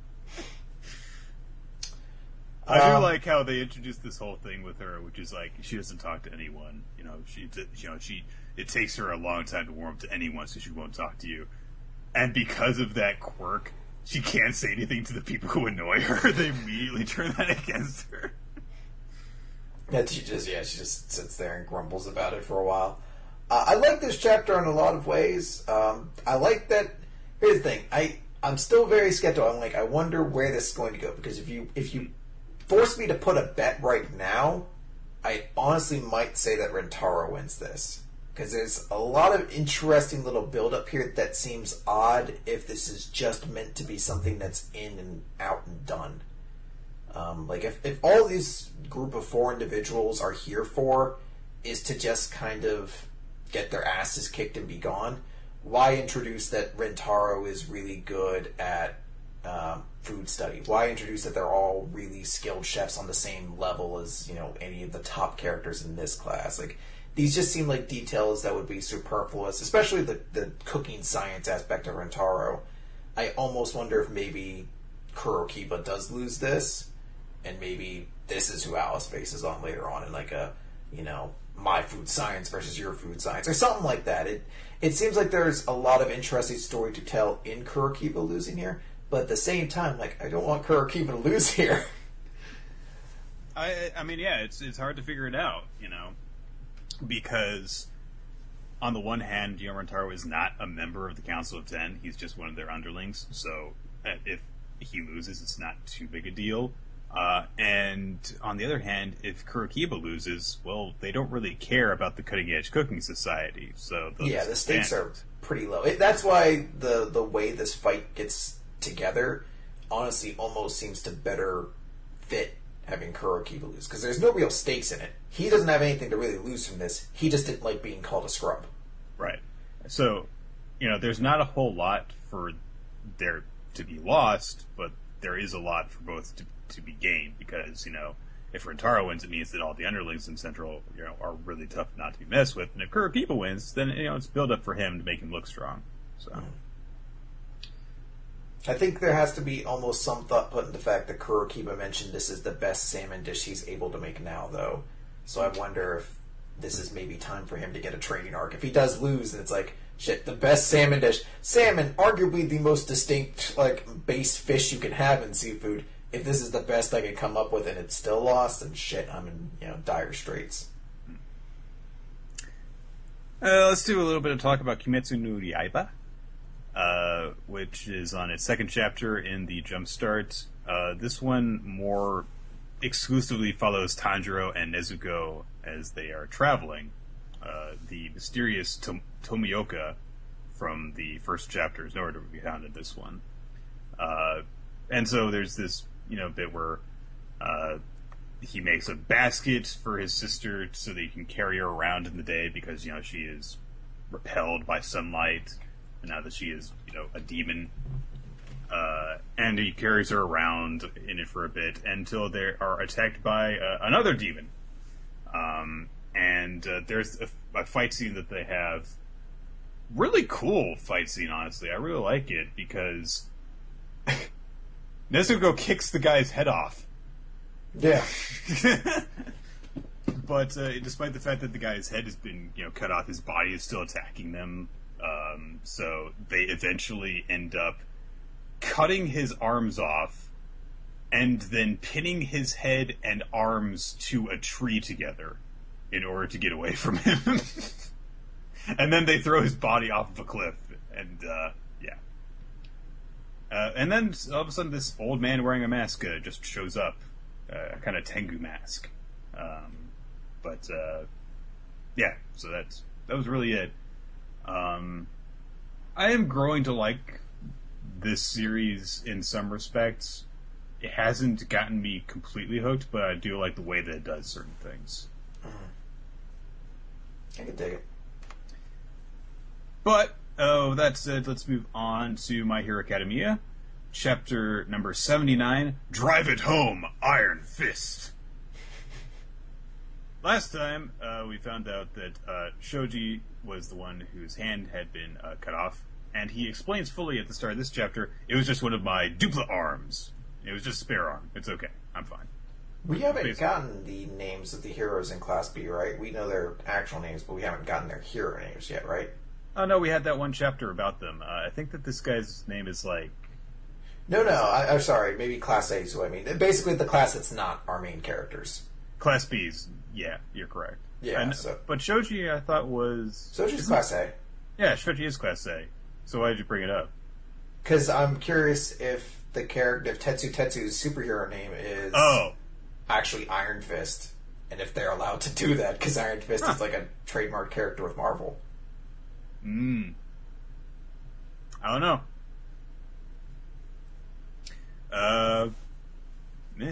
I do um, like how they introduced this whole thing with her, which is like she doesn't talk to anyone. You know, she, you know, she. It takes her a long time to warm up to anyone, so she won't talk to you. And because of that quirk, she can't say anything to the people who annoy her. They immediately turn that against her. Yeah, she just yeah, she just sits there and grumbles about it for a while. Uh, I like this chapter in a lot of ways. Um, I like that. Here's the thing. I I'm still very skeptical. I'm like, I wonder where this is going to go, because if you if you force me to put a bet right now, I honestly might say that Rentaro wins this. Because there's a lot of interesting little build-up here that seems odd if this is just meant to be something that's in and out and done. Um, like, if, if all these group of four individuals are here for is to just kind of get their asses kicked and be gone, why introduce that Rentaro is really good at um, food study? Why introduce that they're all really skilled chefs on the same level as, you know, any of the top characters in this class? Like, these just seem like details that would be superfluous, especially the, the cooking science aspect of Rentaro. I almost wonder if maybe Kurokiba does lose this, and maybe this is who Alice faces on later on in like a, you know, my food science versus your food science, or something like that. It it seems like there's a lot of interesting story to tell in Kurokiba losing here, but at the same time, like, I don't want Kurokiba to lose here. I I mean, yeah, it's it's hard to figure it out, you know. Because, on the one hand, you know, Rentaro is not a member of the Council of Ten. He's just one of their underlings. So, if he loses, it's not too big a deal. Uh, and, on the other hand, if Kurokiba loses, well, they don't really care about the Cutting Edge Cooking Society. So, yeah, the stakes are pretty low. It, that's why the, the way this fight gets together, honestly, almost seems to better fit having Kurokiba lose, because there's no real stakes in it. He doesn't have anything to really lose from this. He just didn't like being called a scrub. Right. So, you know, there's not a whole lot for there to be lost, but there is a lot for both to, to be gained, because, you know, if Rentaro wins, it means that all the underlings in Central, you know, are really tough not to be messed with. And if Kurokiba wins, then, you know, it's build up for him to make him look strong. So... Mm. I think there has to be almost some thought put in the fact that Kurokiba mentioned this is the best salmon dish he's able to make now, though. So I wonder if this is maybe time for him to get a training arc. If he does lose, and it's like, shit, the best salmon dish. Salmon, arguably the most distinct, like, base fish you can have in seafood. If this is the best I could come up with and it's still lost, then shit, I'm in, you know, dire straits. Uh, let's do a little bit of talk about Kimetsu no Yaiba. Uh, which is on its second chapter in the Jumpstart. Uh, this one more exclusively follows Tanjiro and Nezuko as they are traveling. Uh, the mysterious Tom- Tomioka from the first chapter is nowhere to be found in this one. Uh, and so there's this, you know, bit where uh, he makes a basket for his sister so that he can carry her around in the day because, you know, she is repelled by sunlight. Now that she is, you know, a demon. Uh, and he carries her around in it for a bit until they are attacked by uh, another demon. Um, and uh, there's a, a fight scene that they have. Really cool fight scene, honestly. I really like it because Nezuko kicks the guy's head off. Yeah. But uh, despite the fact that the guy's head has been, you know, cut off, his body is still attacking them. Um, so they eventually end up cutting his arms off and then pinning his head and arms to a tree together in order to get away from him. And then they throw his body off of a cliff. And, uh, yeah. Uh, and then all of a sudden this old man wearing a mask uh, just shows up. Uh, a kind of Tengu mask. Um, but, uh, yeah, so that's, that was really it. Um, I am growing to like this series in some respects. It hasn't gotten me completely hooked, but I do like the way that it does certain things. Mm-hmm. I can dig it. But, oh, that said, let's move on to My Hero Academia. Chapter number seventy-nine, Drive It Home, Iron Fist. Last time, uh, we found out that uh, Shoji was the one whose hand had been uh, cut off, and he explains fully at the start of this chapter, it was just one of my dupla arms. It was just a spare arm. It's okay. I'm fine. We haven't Basically. gotten the names of the heroes in Class B, right? We know their actual names, but we haven't gotten their hero names yet, right? Oh, no, we had that one chapter about them. Uh, I think that this guy's name is like... No, no, I, I'm sorry. Maybe Class A is who I mean. Basically, the class that's not our main characters. Class B's, yeah, you're correct. Yeah, and, so... But Shoji, I thought, was... Shoji's Class A. Yeah, Shoji is Class A. So why did you bring it up? Because I'm curious if the character, if Tetsu Tetsu's superhero name is Oh. actually Iron Fist, and if they're allowed to do that, because Iron Fist Huh. is like a trademark character with Marvel. Hmm. I don't know. Uh, meh.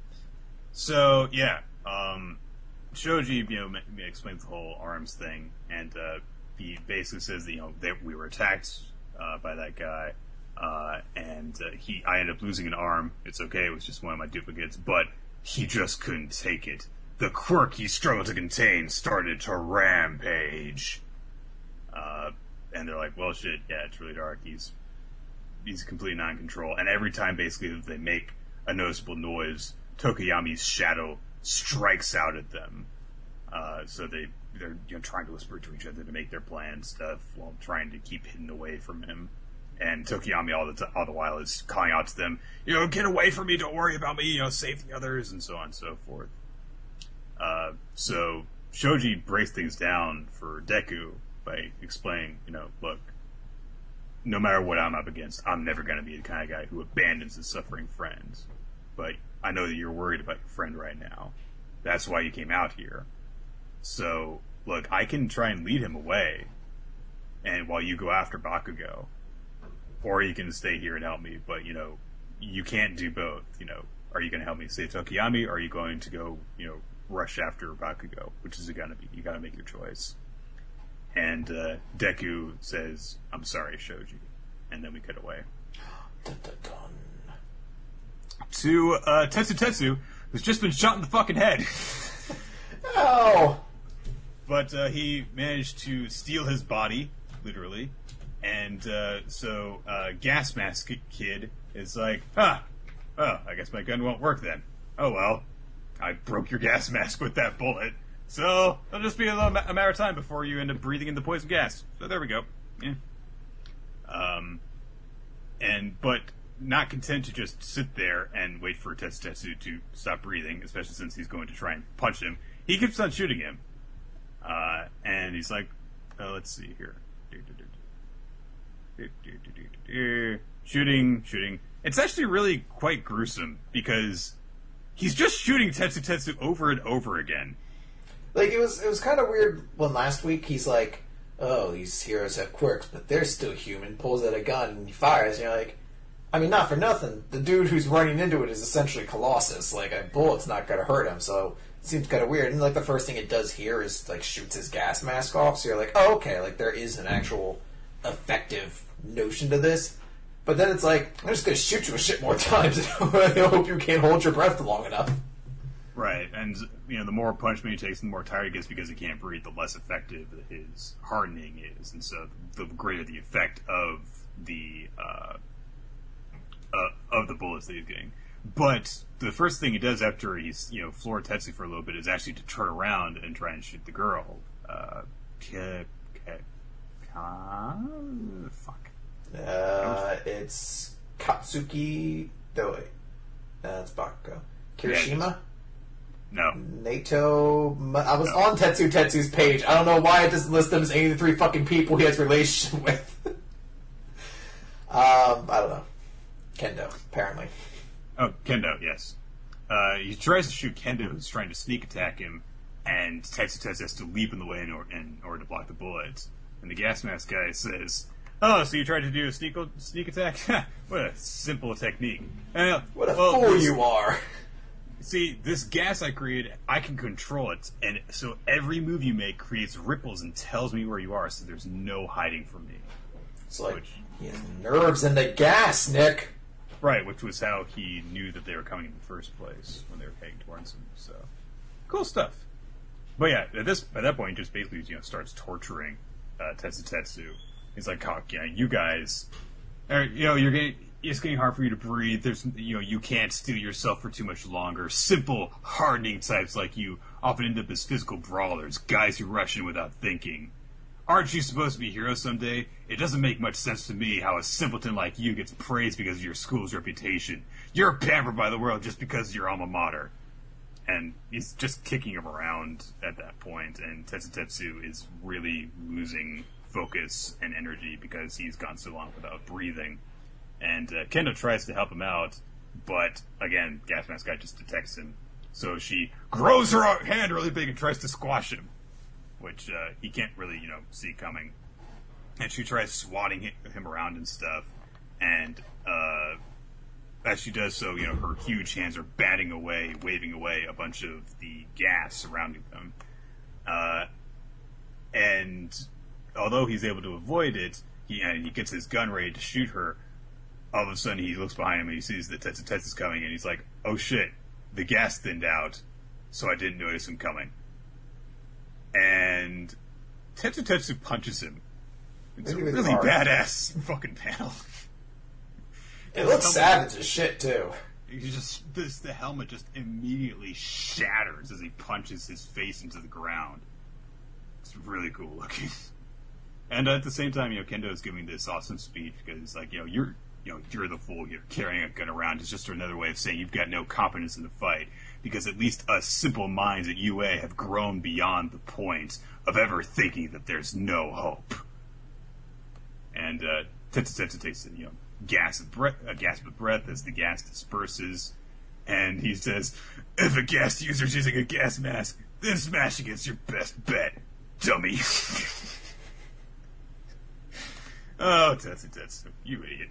So yeah, um, Shoji, you know, ma- ma- explains the whole arms thing, and uh, he basically says that you know that we were attacked uh, by that guy, uh, and uh, he, I ended up losing an arm. It's okay; it was just one of my duplicates, but he just couldn't take it. The quirk he struggled to contain started to rampage. Uh, and they're like, well, shit, yeah, it's really dark. He's he's completely not in control. And every time, basically, that they make a noticeable noise, Tokoyami's shadow strikes out at them. Uh, so they, they're you know, trying to whisper to each other to make their plan and stuff while trying to keep hidden away from him. And Tokoyami all the, t- all the while is calling out to them, you know, get away from me, don't worry about me, you know, save the others, and so on and so forth. Uh, so Shoji breaks things down for Deku by explaining, you know, look, no matter what I'm up against, I'm never going to be the kind of guy who abandons his suffering friends. But I know that you're worried about your friend right now. That's why you came out here. So, look, I can try and lead him away, and while you go after Bakugo, or you can stay here and help me, but, you know, you can't do both, you know. Are you going to help me save Tokoyami, or are you going to go, you know, rush after Bakugo? Which is it going to be? You got to make your choice. And uh, Deku says, I'm sorry, Shoji. And then we cut away. Dun, dun, dun. To uh, Tetsu Tetsu, who's just been shot in the fucking head. Oh! But uh, he managed to steal his body, literally. And uh, so uh, Gas Mask Kid is like, huh, oh, I guess my gun won't work then. Oh well, I broke your gas mask with that bullet. So, it'll just be a, little ma- a matter of time before you end up breathing in the poison gas. So there we go. Yeah. Um, and, but not content to just sit there and wait for Tetsu to stop breathing, especially since he's going to try and punch him, he keeps on shooting him. Uh, and he's like, uh, let's see here. Shooting, shooting. It's actually really quite gruesome, because he's just shooting Tetsu Tetsu over and over again. Like, it was it was kind of weird when last week he's like, oh, these heroes have quirks, but they're still human, pulls out a gun and he fires, and you're like, I mean, not for nothing, the dude who's running into it is essentially Colossus, like, a bullet's not gonna hurt him, so it seems kind of weird, and like, the first thing it does here is, like, shoots his gas mask off, so you're like, oh, okay, like, there is an actual effective notion to this, but then it's like, I'm just gonna shoot you a shit more times, I hope you can't hold your breath long enough. Right, and you know, the more punishment he takes, the more tired he gets because he can't breathe, the less effective his hardening is, and so the greater the effect of the uh, uh, of the bullets that he's getting. But the first thing he does after he's you know floored Tetsu for a little bit is actually to turn around and try and shoot the girl. Uh, K- K- Ka- fuck. Uh, it's Katsuki. No, wait. That's Bakugo. Kirishima? No. Nato. I was No. on Tetsu Tetsu's page. I don't know why it doesn't list them as any of the three fucking people he has relation with. um, I don't know. Kendo, apparently. Oh, Kendo, yes. Uh, he tries to shoot Kendo, who's trying to sneak attack him, and Tetsu Tetsu has to leap in the way in, or, in order to block the bullets. And the gas mask guy says, "Oh, so you tried to do a sneak sneak attack? What a simple technique." And, uh, What a well, fool this- you are. See, this gas I created, I can control it, and so every move you make creates ripples and tells me where you are, so there's no hiding from me. It's like, Which- he has nerves in the gas, Nick. Right, which was how he knew that they were coming in the first place when they were heading towards him. So, cool stuff. But yeah, at this at that point, he just basically you know starts torturing uh, Tetsu Tetsu. He's like, "Oh, yeah, you guys, are, you know, you're getting it's getting hard for you to breathe. There's, you know, you can't steel yourself for too much longer. Simple, hardening types like you often end up as physical brawlers, guys who rush in without thinking. Aren't you supposed to be heroes someday? It doesn't make much sense to me how a simpleton like you gets praised because of your school's reputation. You're pampered by the world just because of your alma mater." And he's just kicking him around at that point, and Tetsu Tetsu is really losing focus and energy because he's gone so long without breathing. And uh, Kendo tries to help him out, but again, Gas Mask Guy just detects him. So she grows her hand really big and tries to squash him, which uh, he can't really, you know, see coming. And she tries swatting him around and stuff. And uh, as she does so, you know, her huge hands are batting away, waving away a bunch of the gas surrounding them. Uh, and although he's able to avoid it, he and he gets his gun ready to shoot her. All of a sudden, he looks behind him and he sees that Tetsu Tetsu's coming, and he's like, "Oh shit, the gas thinned out, so I didn't notice him coming." And Tetsu Tetsu punches him. It's a really hard. Badass fucking panel. It looks savage as shit too. He just this the helmet just immediately shatters as he punches his face into the ground. It's really cool looking. And at the same time, you know, Kendo is giving this awesome speech because it's like, you know, you're you know, you're the fool here. Carrying a gun around is just another way of saying you've got no competence in the fight. Because at least us simple minds at U A have grown beyond the point of ever thinking that there's no hope. And uh, Tetsu Tetsu takes a you know gas of breath, a gasp of breath as the gas disperses, and he says, "If a gas user's using a gas mask, then smashing it's your best bet, dummy." Oh, Tetsu Tetsu, you idiot.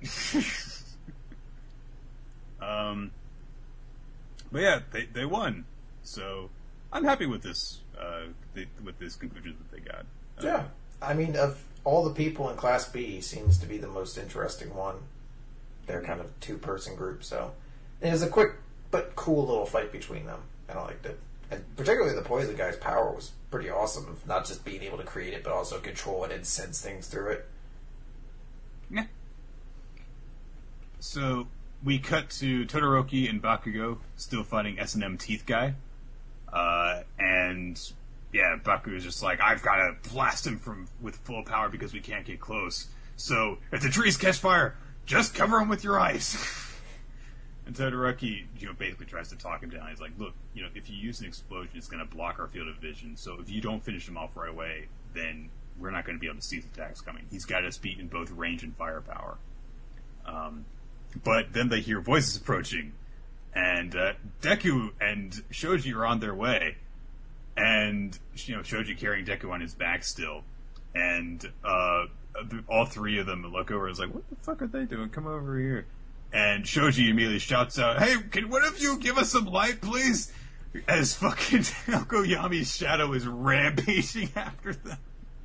um, but yeah, they they won, so I'm happy with this uh, the, with this conclusion that they got. Uh, yeah, I mean, of all the people in Class B, he seems to be the most interesting one. They're kind of two person group, so it was a quick but cool little fight between them, and I liked it. And particularly the Poison Guy's power was pretty awesome, of not just being able to create it, but also control it and sense things through it. Yeah. So we cut to Todoroki and Bakugo still fighting S and M Teeth Guy. Uh, and yeah, Bakugo's just like, I've got to blast him from with full power because we can't get close. So if the trees catch fire, just cover him with your ice. And Todoroki, you know, basically tries to talk him down. He's like, look, you know, if you use an explosion, it's going to block our field of vision. So if you don't finish him off right away, then we're not going to be able to see the attacks coming. He's got us beat in both range and firepower. Um, but then they hear voices approaching, and uh, Deku and Shoji are on their way, and you know Shoji carrying Deku on his back still, and uh, all three of them look over and is like, "What the fuck are they doing? Come over here!" And Shoji immediately shouts out, "Hey, can one of you give us some light, please?" As fucking Aokoyami's shadow is rampaging after them.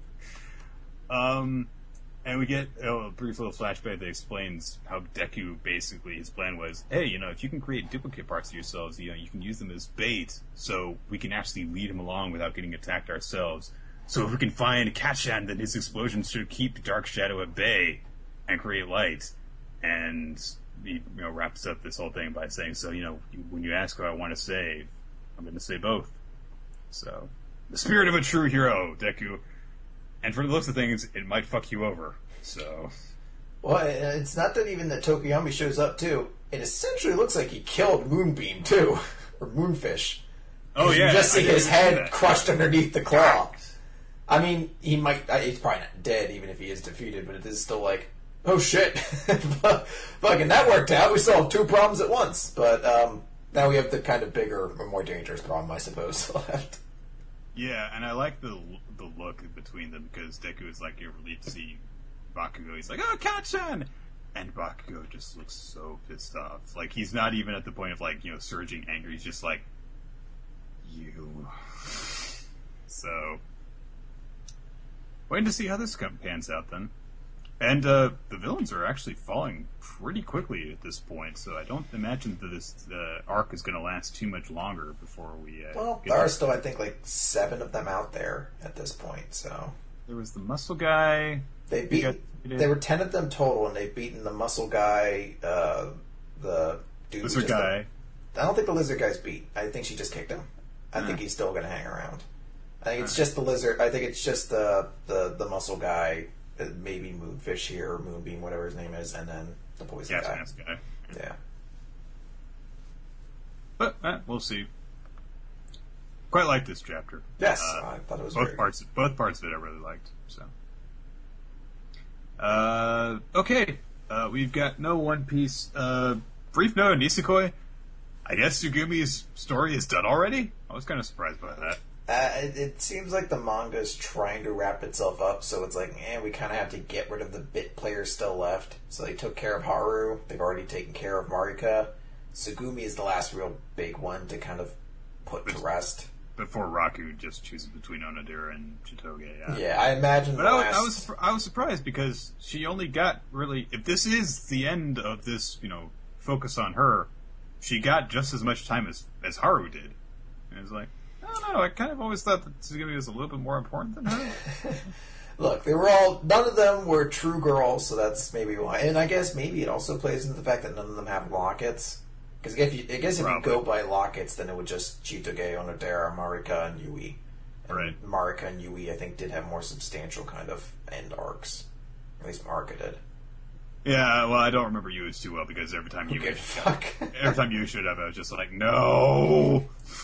Um, and we get oh, a brief little flashback that explains how Deku basically, his plan was, hey, you know, if you can create duplicate parts of yourselves, you know, you can use them as bait, so we can actually lead him along without getting attacked ourselves. So if we can find Kacchan, then his explosions should keep Dark Shadow at bay and create light. And he, you know, wraps up this whole thing by saying, so, you know, when you ask what I want to say, I'm going to say both. So, the spirit of a true hero, Deku. And for the looks of things, it might fuck you over. So, well, it's not that even that Tokoyami shows up too. It essentially looks like he killed Moonbeam too, or Moonfish. Oh yeah, you just see his head crushed underneath the claw. I mean, he might. He's probably not dead, even if he is defeated. But it is still like, oh shit, fucking that worked out. We solved two problems at once. But um, now we have the kind of bigger, more dangerous problem, I suppose, left. Yeah, and I like the the look between them because Deku is like, you're relieved to see Bakugo. He's like, oh, Kacchan! And Bakugo just looks so pissed off. Like, he's not even at the point of, like, you know, surging anger. He's just like, you. So, waiting to see how this pans out then. And uh, the villains are actually falling pretty quickly at this point, so I don't imagine that this uh, arc is going to last too much longer before we... Uh, well, there are still, I think, like seven of them out there at this point, so... There was the muscle guy... They beat. There were ten of them total, and they've beaten the muscle guy, uh, the dude... Lizard guy. The, I don't think the lizard guy's beat. I think she just kicked him. I yeah. think he's still going to hang around. I think it's just the lizard... I think it's just the, the, the muscle guy... Maybe Moonfish here, or Moonbeam, whatever his name is, and then the poison Gas guy. Mask guy. Yeah. But eh, we'll see. Quite like this chapter. Yes, uh, I thought it was both very parts. good. Both parts of it I really liked. So, uh, okay, Uh, we've got no One Piece. Uh, brief note on Nisekoi. I guess Sugumi's story is done already? I was kind of surprised by that. Uh, it, it seems like the manga is trying to wrap itself up, so it's like, eh, we kind of have to get rid of the bit players still left. So they took care of Haru. They've already taken care of Marika. Sugumi is the last real big one to kind of put to rest. Before Raku just chooses between Onodera and Chitoge. Yeah, yeah I imagine. But the I, last... I was I was surprised because she only got really. If this is the end of this, you know, focus on her, she got just as much time as as Haru did. And it's like, I don't know. I kind of always thought that Sugumi was a little bit more important than her. Look, they were all. None of them were true girls, so that's maybe why. And I guess maybe it also plays into the fact that none of them have lockets. Because if you, I guess if Probably. you go by lockets, then it would just Chitoge, Onodera, Marika, and Yui. And right. Marika and Yui, I think, did have more substantial kind of end arcs. At least Marika did. Yeah, well, I don't remember Yui's too well because every time Yui, okay, fuck. every time Yui showed up, I was just like, no.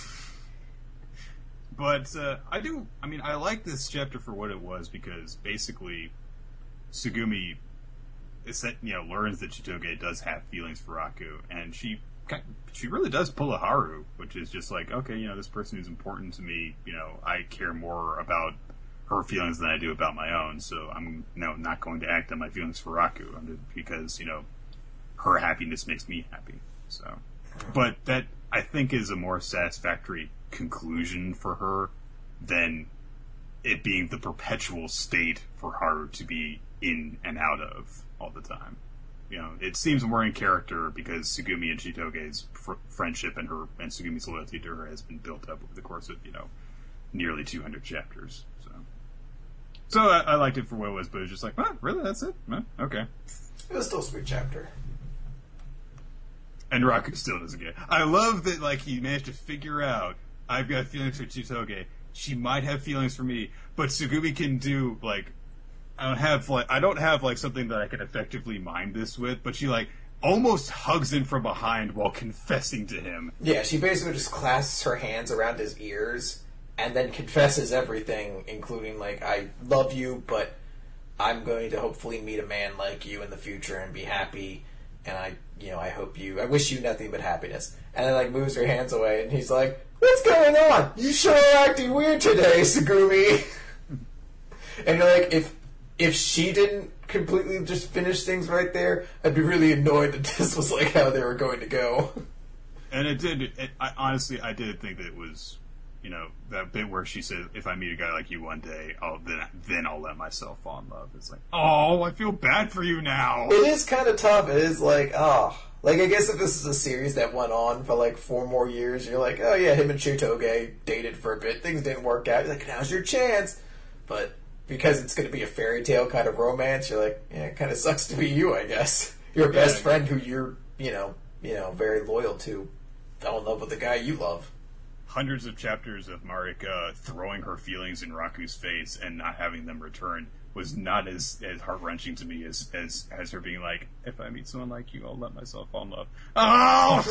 But uh, I do. I mean, I like this chapter for what it was because basically, Sugumi, is that, you know, learns that Chitoge does have feelings for Raku, and she. She really does pull a Haru, which is just like, okay, you know, this person is important to me. You know, I care more about her feelings than I do about my own. So I'm, you know, not going to act on my feelings for Raku because, you know, her happiness makes me happy. So, but that I think is a more satisfactory conclusion for her than it being the perpetual state for Haru to be in and out of all the time. You know, it seems more in character because Sugumi and Chitoge's fr- friendship and her and Sugumi's loyalty to her has been built up over the course of, you know, nearly two hundred chapters. So, so I, I liked it for what it was, but it was just like, oh, really? That's it? Oh, okay. It was still a sweet chapter. And Raku still doesn't get it. I love that, like, he managed to figure out, I've got feelings for Chitoge. She might have feelings for me, but Sugumi can do, like, I don't have like I don't have like something that I can effectively mime this with, but she like almost hugs him from behind while confessing to him. Yeah, she basically just clasps her hands around his ears and then confesses everything, including like, I love you, but I'm going to hopefully meet a man like you in the future and be happy, and I you know, I hope you I wish you nothing but happiness. And then like moves her hands away and he's like, what's going on? You sure are acting weird today, Sugumi. And you're like, if If she didn't completely just finish things right there, I'd be really annoyed that this was like how they were going to go. And it did. It, I, honestly, I did think that it was, you know, that bit where she said, "If I meet a guy like you one day, I'll then then I'll let myself fall in love." It's like, oh, I feel bad for you now. It is kind of tough. It is like, oh, like I guess if this is a series that went on for like four more years, you're like, oh yeah, him and Chitoge dated for a bit, things didn't work out. You're like, now's your chance, but. Because it's going to be a fairy tale kind of romance, you're like, yeah, it kind of sucks to be you, I guess. Your best yeah. friend who you're, you know, you know, very loyal to, fell in love with the guy you love. Hundreds of chapters of Marika throwing her feelings in Raku's face and not having them return was not as, as heart-wrenching to me as, as as her being like, if I meet someone like you, I'll let myself fall in love. Oh!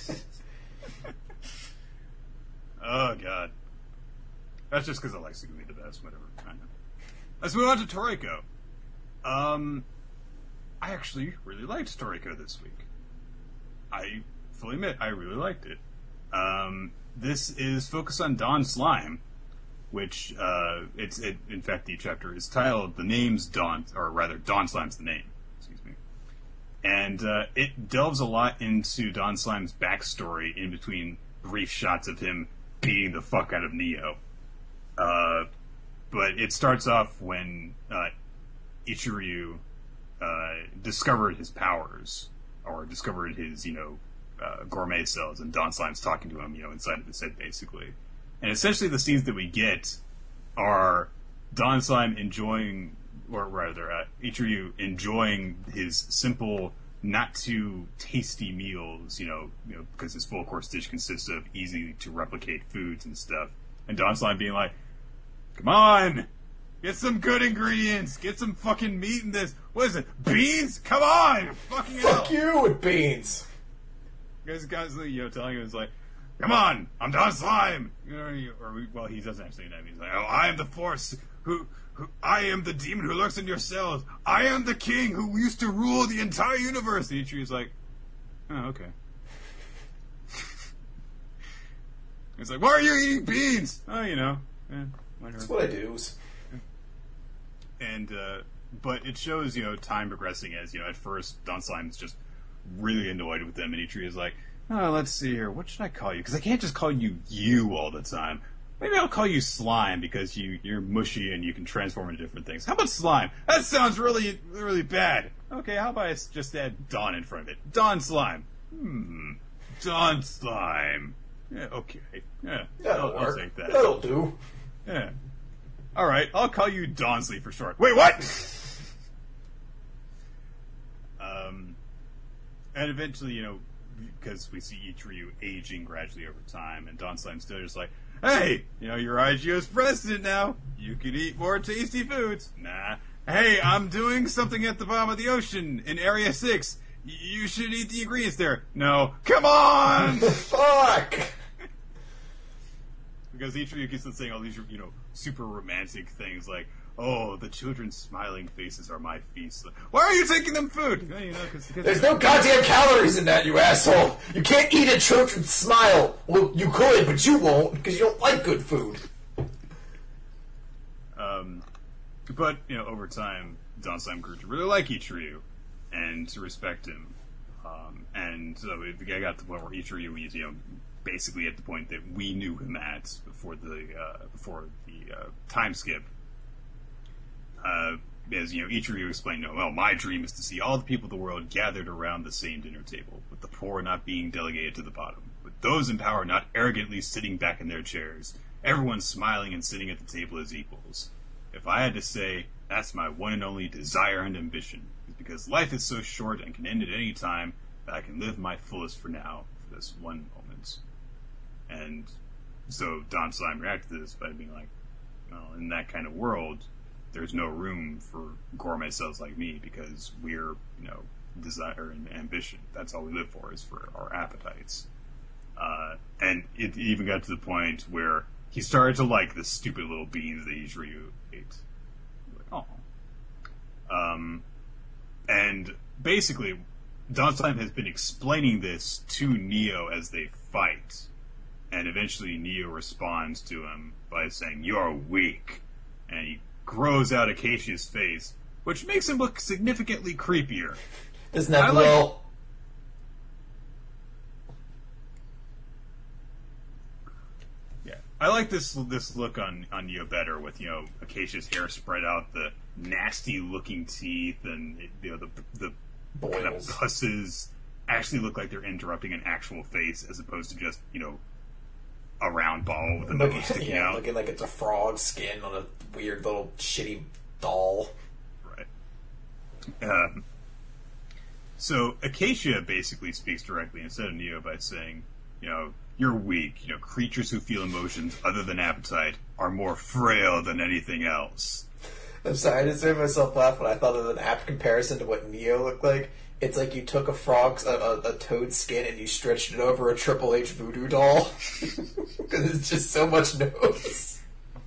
Oh, God. That's just because I like Sugumi the best, whatever. I know. Let's move on to Toriko. Um, I actually really liked Toriko this week. I fully admit, I really liked it. Um, this is focused on Dawn Slime, which, uh, it's, it, in fact, the chapter is titled The Name's Dawn, or rather, Dawn Slime's the name. Excuse me. And, uh, it delves a lot into Dawn Slime's backstory in between brief shots of him beating the fuck out of Neo. Uh, But it starts off when uh, Ichiryu uh, discovered his powers, or discovered his, you know, uh, gourmet cells, and Dawn Slime's talking to him, you know, inside of his head, basically. And essentially the scenes that we get are Dawn Slime enjoying, or rather, uh, Ichiryu enjoying his simple, not too tasty meals, you know, you know, because his full course dish consists of easy to replicate foods and stuff. And Dawn Slime being like, come on! Get some good ingredients! Get some fucking meat in this! What is it? Beans? Come on! Fucking Fuck hell. you with beans! Guys, guys, you know, telling him, it's like, come on! I'm Dawn Slime! You know, or, well, he doesn't actually know. He's like, oh, I am the force who, who, I am the demon who lurks in your cells. I am the king who used to rule the entire universe. And Ichiru's like, oh, okay. It's like, why are you eating beans? Oh, you know, eh, whatever. That's what I do. And, uh, but it shows, you know, time progressing as, you know, at first, Don Slime's just really annoyed with them, and Ichiro is like, oh, let's see here, what should I call you? Because I can't just call you you all the time. Maybe I'll call you Slime, because you, you're mushy and you can transform into different things. How about Slime? That sounds really, really bad. Okay, how about I just add Don in front of it? Don Slime. Hmm. Don Slime. Yeah, okay. Yeah, That'll I'll, I'll work. take that. That'll do. Yeah. All right, I'll call you Donsley for short. Wait, what? um, and eventually, you know, because we see Ichiryu aging gradually over time, and Don Slime's still just like, hey, you know, you're I G O's president now. You can eat more tasty foods. Nah. Hey, I'm doing something at the bottom of the ocean in Area six. Y- you should eat the ingredients there. No. Come on! Fuck! Because Ichiryu keeps on saying all these, you know, super romantic things like, oh, the children's smiling faces are my feast. Why are you taking them food? You know, cause, cause There's no goddamn calories in that, you asshole! You can't eat a children's smile! Well, you could, but you won't, because you don't like good food. Um, but, you know, over time, Don Slime grew to really like Ichiryu and to respect him. Um, and so it got to the point where Ichiryu was, you know, basically at the point that we knew him at before the uh, before the uh, time skip. Uh, as you know, Ichiryu explained, "No, well, my dream is to see all the people of the world gathered around the same dinner table, with the poor not being delegated to the bottom, with those in power not arrogantly sitting back in their chairs, everyone smiling and sitting at the table as equals. If I had to say, that's my one and only desire and ambition, is because life is so short and can end at any time that I can live my fullest for now, for this one moment." And so Don Slime reacted to this by being like, well, in that kind of world, there's no room for gourmet cells like me because we're, you know, desire and ambition. That's all we live for, is for our appetites. Uh, and it even got to the point where he started to like the stupid little beans that Ichiryu ate. Like, oh. Um, and basically, Don Slime has been explaining this to Neo as they fight. And eventually Neo responds to him by saying, "You're weak." And he grows out Acacia's face, which makes him look significantly creepier. Isn't that I well? like- Yeah. I like this this look on, on Neo better with, you know, Acacia's hair spread out, the nasty looking teeth, and, you know, the, the kind of Boils. pusses actually look like they're interrupting an actual face as opposed to just, you know, a round ball with a Look, nose sticking yeah, out. looking like it's a frog skin on a weird little shitty doll. Right. Um, so Acacia basically speaks directly instead of Neo by saying, you know, you're weak. You know, creatures who feel emotions other than appetite are more frail than anything else. I'm sorry, I just made myself laugh when I thought of an apt comparison to what Neo looked like. It's like you took a frog's, a, a, a toad's skin and you stretched it over a Triple H voodoo doll. Because it's just so much nose.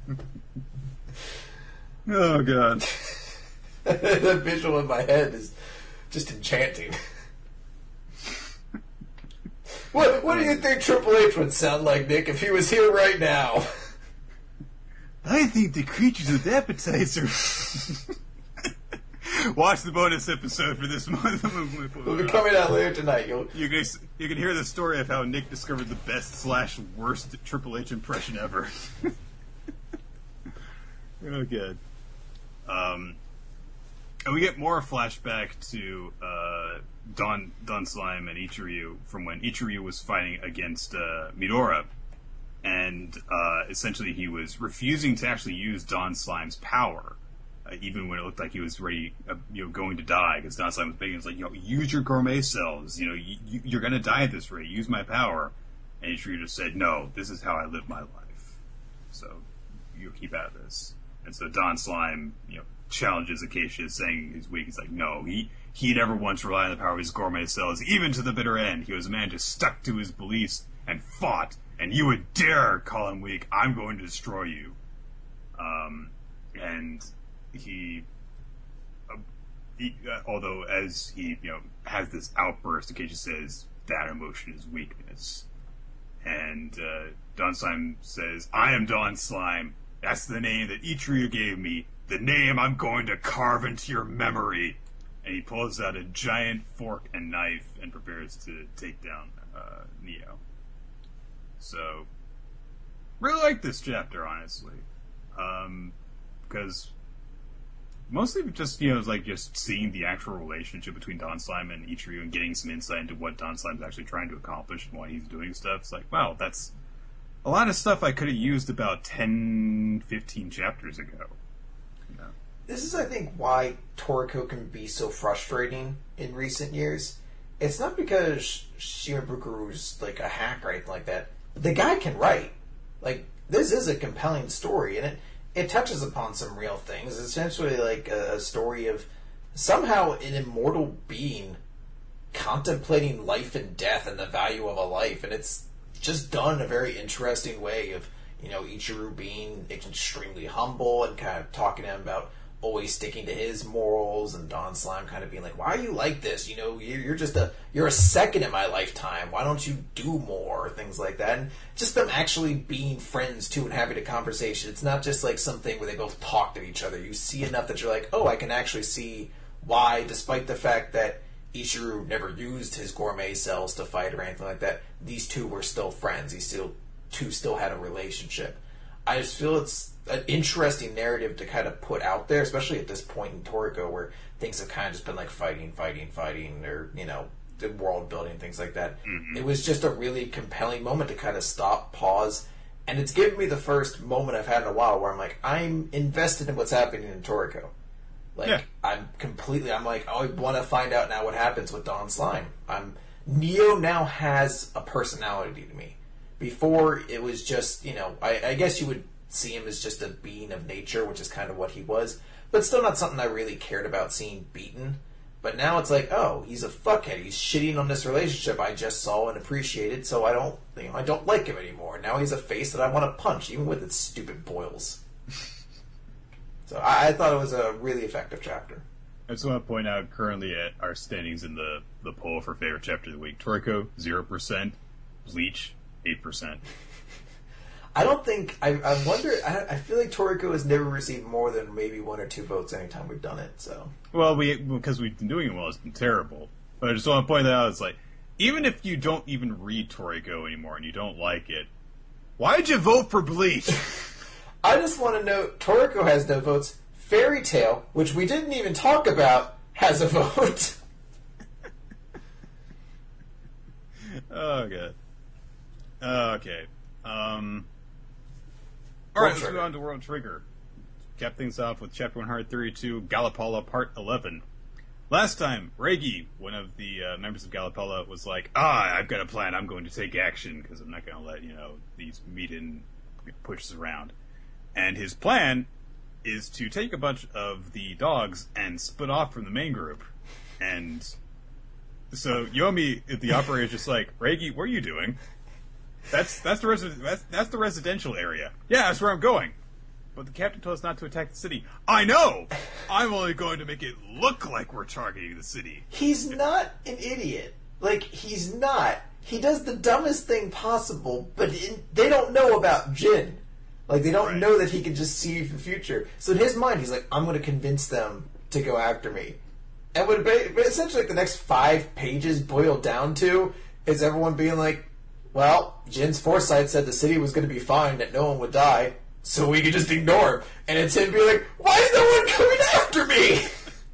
Oh, God. The visual in my head is just enchanting. What What do you think Triple H would sound like, Nick, if he was here right now? I think the creatures with appetites are... Watch the bonus episode for this month. We'll be coming out later tonight. You'll... You can, you can hear the story of how Nick discovered the best slash worst Triple H impression ever. Oh, good. Um, and we get more flashback to uh, Don Don Slime and Ichiryu from when Ichiryu was fighting against uh, Midora, and uh, essentially he was refusing to actually use Don Slime's power. Uh, even when it looked like he was ready, uh, you know, going to die, because Don Slime was begging, like, you know, use your gourmet cells. You know, you, you, you're going to die at this rate. Use my power. And Ichiryu just said, no, this is how I live my life. So you keep out of this. And so Don Slime, you know, challenges Acacia, saying he's weak. He's like, no, he he never once relied on the power of his gourmet cells, even to the bitter end. He was a man just stuck to his beliefs and fought. And you would dare call him weak? I'm going to destroy you. Um. And he, uh, he uh, although as he you know has this outburst, Acacia says that emotion is weakness, and uh, Dawn Slime says, "I am Dawn Slime. That's the name that Ichiryu gave me. The name I'm going to carve into your memory." And he pulls out a giant fork and knife and prepares to take down uh, Neo. So, really like this chapter, honestly. Um, because mostly just, you know, it's like just seeing the actual relationship between Dawn Slime and Ichiryu and getting some insight into what Dawn Slime's actually trying to accomplish and why he's doing stuff. It's like, wow, that's a lot of stuff I could have used about ten, fifteen chapters ago. You know? This is, I think, why Toriko can be so frustrating in recent years. It's not because Shimabukuru's like a hack or anything like that. The guy can write. Like, this is a compelling story, and it, it touches upon some real things. It's essentially like a, a story of somehow an immortal being contemplating life and death and the value of a life, and it's just done in a very interesting way of, you know, Ichiryu being extremely humble and kind of talking to him about always sticking to his morals, and Dawn Slime kind of being like, "Why are you like this? You know, you're, you're just a you're a second in my lifetime. Why don't you do more?" Things like that, and just them actually being friends too and having a conversation. It's not just like something where they both talk to each other. You see enough that you're like, "Oh, I can actually see why," despite the fact that Ichiryu never used his gourmet cells to fight or anything like that, these two were still friends. These still two still had a relationship. I just feel it's an interesting narrative to kind of put out there, especially at this point in Toriko where things have kind of just been like fighting, fighting, fighting, or, you know, the world building, things like that. Mm-hmm. It was just a really compelling moment to kind of stop, pause, and it's given me the first moment I've had in a while where I'm like, I'm invested in what's happening in Toriko. Like, yeah. I'm completely, I'm like, oh, I want to find out now what happens with Dawn Slime. I'm, Neo now has a personality to me. Before, it was just, you know, I, I guess you would see him as just a being of nature, which is kind of what he was, but still not something I really cared about seeing beaten. But now it's like, oh, he's a fuckhead. He's shitting on this relationship I just saw and appreciated, so I don't, you know, I don't like him anymore. Now he's a face that I want to punch, even with its stupid boils. So I, I thought it was a really effective chapter. I just want to point out currently at our standings in the, the poll for favorite chapter of the week. Toriko, zero percent. Bleach, eight percent. I don't think... I, I wonder... I, I feel like Toriko has never received more than maybe one or two votes anytime we've done it, so... Well, we because we've been doing it well, it's been terrible. But I just want to point that out, it's like, even if you don't even read Toriko anymore and you don't like it, why'd you vote for Bleach? I just want to note, Toriko has no votes. Fairy Tail, which we didn't even talk about, has a vote. Oh, God. Okay. Um... Alright, let's move on to World Trigger. Kept things off with Chapter one thirty-two, Galapala Part eleven. Last time, Reigi, one of the uh, members of Galapala, was like, ah, I've got a plan, I'm going to take action, because I'm not going to let, you know, these Meeten push us around. And his plan is to take a bunch of the dogs and split off from the main group. And so Yomi, the operator, is just like, Reigi, what are you doing? That's that's the resi- that's, that's the residential area. Yeah, that's where I'm going. But the captain told us not to attack the city. I know! I'm only going to make it look like we're targeting the city. He's not an idiot. Like, he's not. He does the dumbest thing possible, but in, they don't know about Jin. Like, they don't right. know that he can just see the future. So in his mind, he's like, I'm going to convince them to go after me. And what essentially like, the next five pages boil down to is everyone being like, well, Jin's foresight said the city was going to be fine, that no one would die, so we could just ignore him. And it's him being like, why is no one coming after me?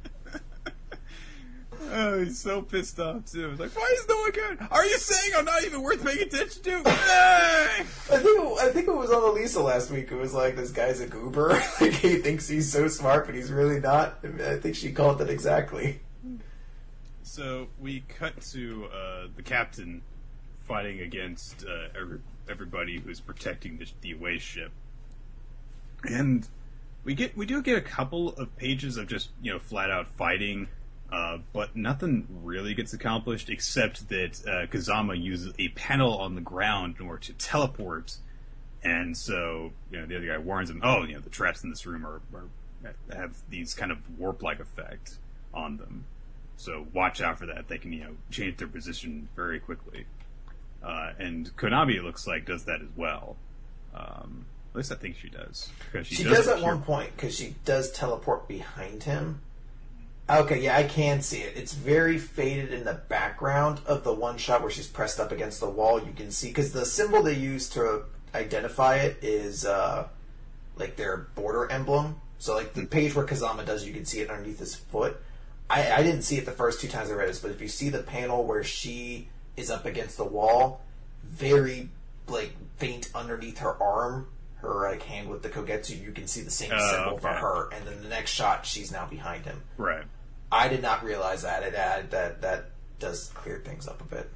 Oh, he's so pissed off, too. He's like, why is no one coming? Are you saying I'm not even worth paying attention to? Hey! I think I think it was on Elisa last week. It was like, this guy's a goober. Like, he thinks he's so smart, but he's really not. I think she called it exactly. So, we cut to uh, the captain fighting against uh, every, everybody who's protecting the, the away ship. And we get we do get a couple of pages of just, you know, flat out fighting, uh, but nothing really gets accomplished except that uh, Kazama uses a panel on the ground in order to teleport. And so, you know, the other guy warns him, oh, you know, the traps in this room are, are have these kind of warp-like effect on them. So watch out for that. They can, you know, change their position very quickly. Uh, and Konami, it looks like, does that as well. Um, at least I think she does. She, she does at one point, because she does teleport behind him. Okay, yeah, I can see it. It's very faded in the background of the one shot where she's pressed up against the wall. You can see, because the symbol they use to identify it is, uh, like, their border emblem. So, like, the page where Kazama does, you can see it underneath his foot. I, I didn't see it the first two times I read this, but if you see the panel where she is up against the wall, very, like, faint underneath her arm, her, like, hand with the Kogetsu, you can see the same uh, symbol okay. for her. And then the next shot, she's now behind him. Right. I did not realize that. It added that that does clear things up a bit.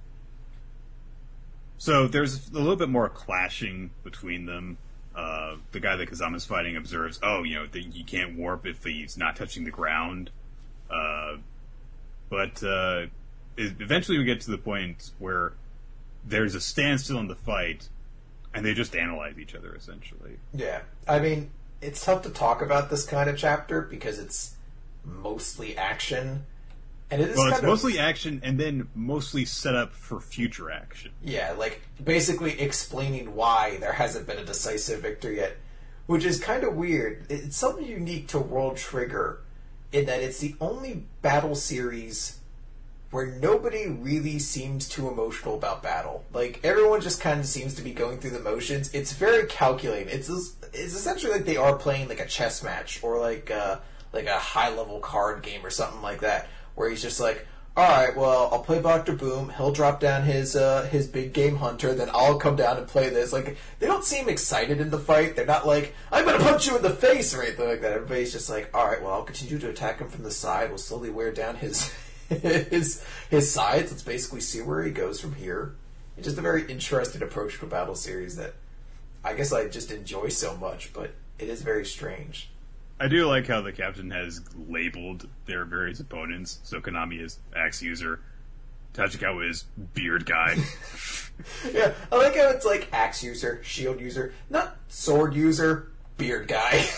So there's a little bit more clashing between them. Uh, the guy that Kazama's fighting observes, oh, you know, the, you can't warp if he's not touching the ground. Uh, but uh, eventually we get to the point where there's a standstill in the fight, and they just analyze each other, essentially. Yeah. I mean, it's tough to talk about this kind of chapter because it's mostly action. And it is well, it's kind of, mostly action and then mostly set up for future action. Yeah, like basically explaining why there hasn't been a decisive victory yet, which is kind of weird. It's something unique to World Trigger in that it's the only battle series where nobody really seems too emotional about battle. Like, everyone just kind of seems to be going through the motions. It's very calculated. It's it's essentially like they are playing like a chess match or like uh, like a high-level card game or something like that, where he's just like, all right, well, I'll play Doctor Boom. He'll drop down his uh, his big game hunter. Then I'll come down and play this. Like, they don't seem excited in the fight. They're not like, I'm going to punch you in the face or anything like that. Everybody's just like, all right, well, I'll continue to attack him from the side. We'll slowly wear down his his his sides. Let's basically see where he goes from here. It's just a very interesting approach to a battle series that I guess I just enjoy so much, but it is very strange. I do like how the captain has labeled their various opponents. So Konami is axe user, Tachikawa is beard guy. Yeah, I like how it's like axe user, shield user, not sword user, beard guy.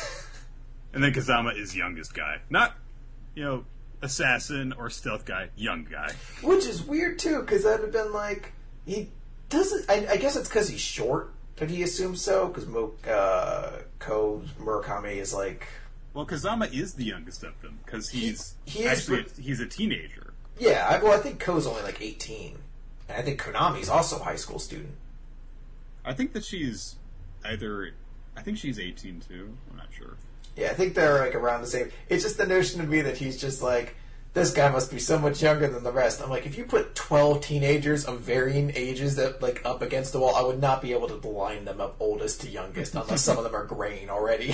And then Kazama is youngest guy. Not, you know, assassin or stealth guy, young guy. Which is weird too, because that would have been like, he doesn't, I, I guess it's because he's short that he assumes so, because Mo, uh, Ko Murakami is like... Well, Kazama is the youngest of them, because he's he, he actually is, a, he's a teenager. Yeah, I, well, I think Ko's only like eighteen. And I think Konami's also a high school student. I think that she's either... I think she's eighteen, too. I'm not sure. Yeah, I think they're like around the same... It's just the notion to me that he's just like, this guy must be so much younger than the rest. I'm like, if you put twelve teenagers of varying ages that like up against the wall, I would not be able to line them up oldest to youngest, unless some of them are graying already.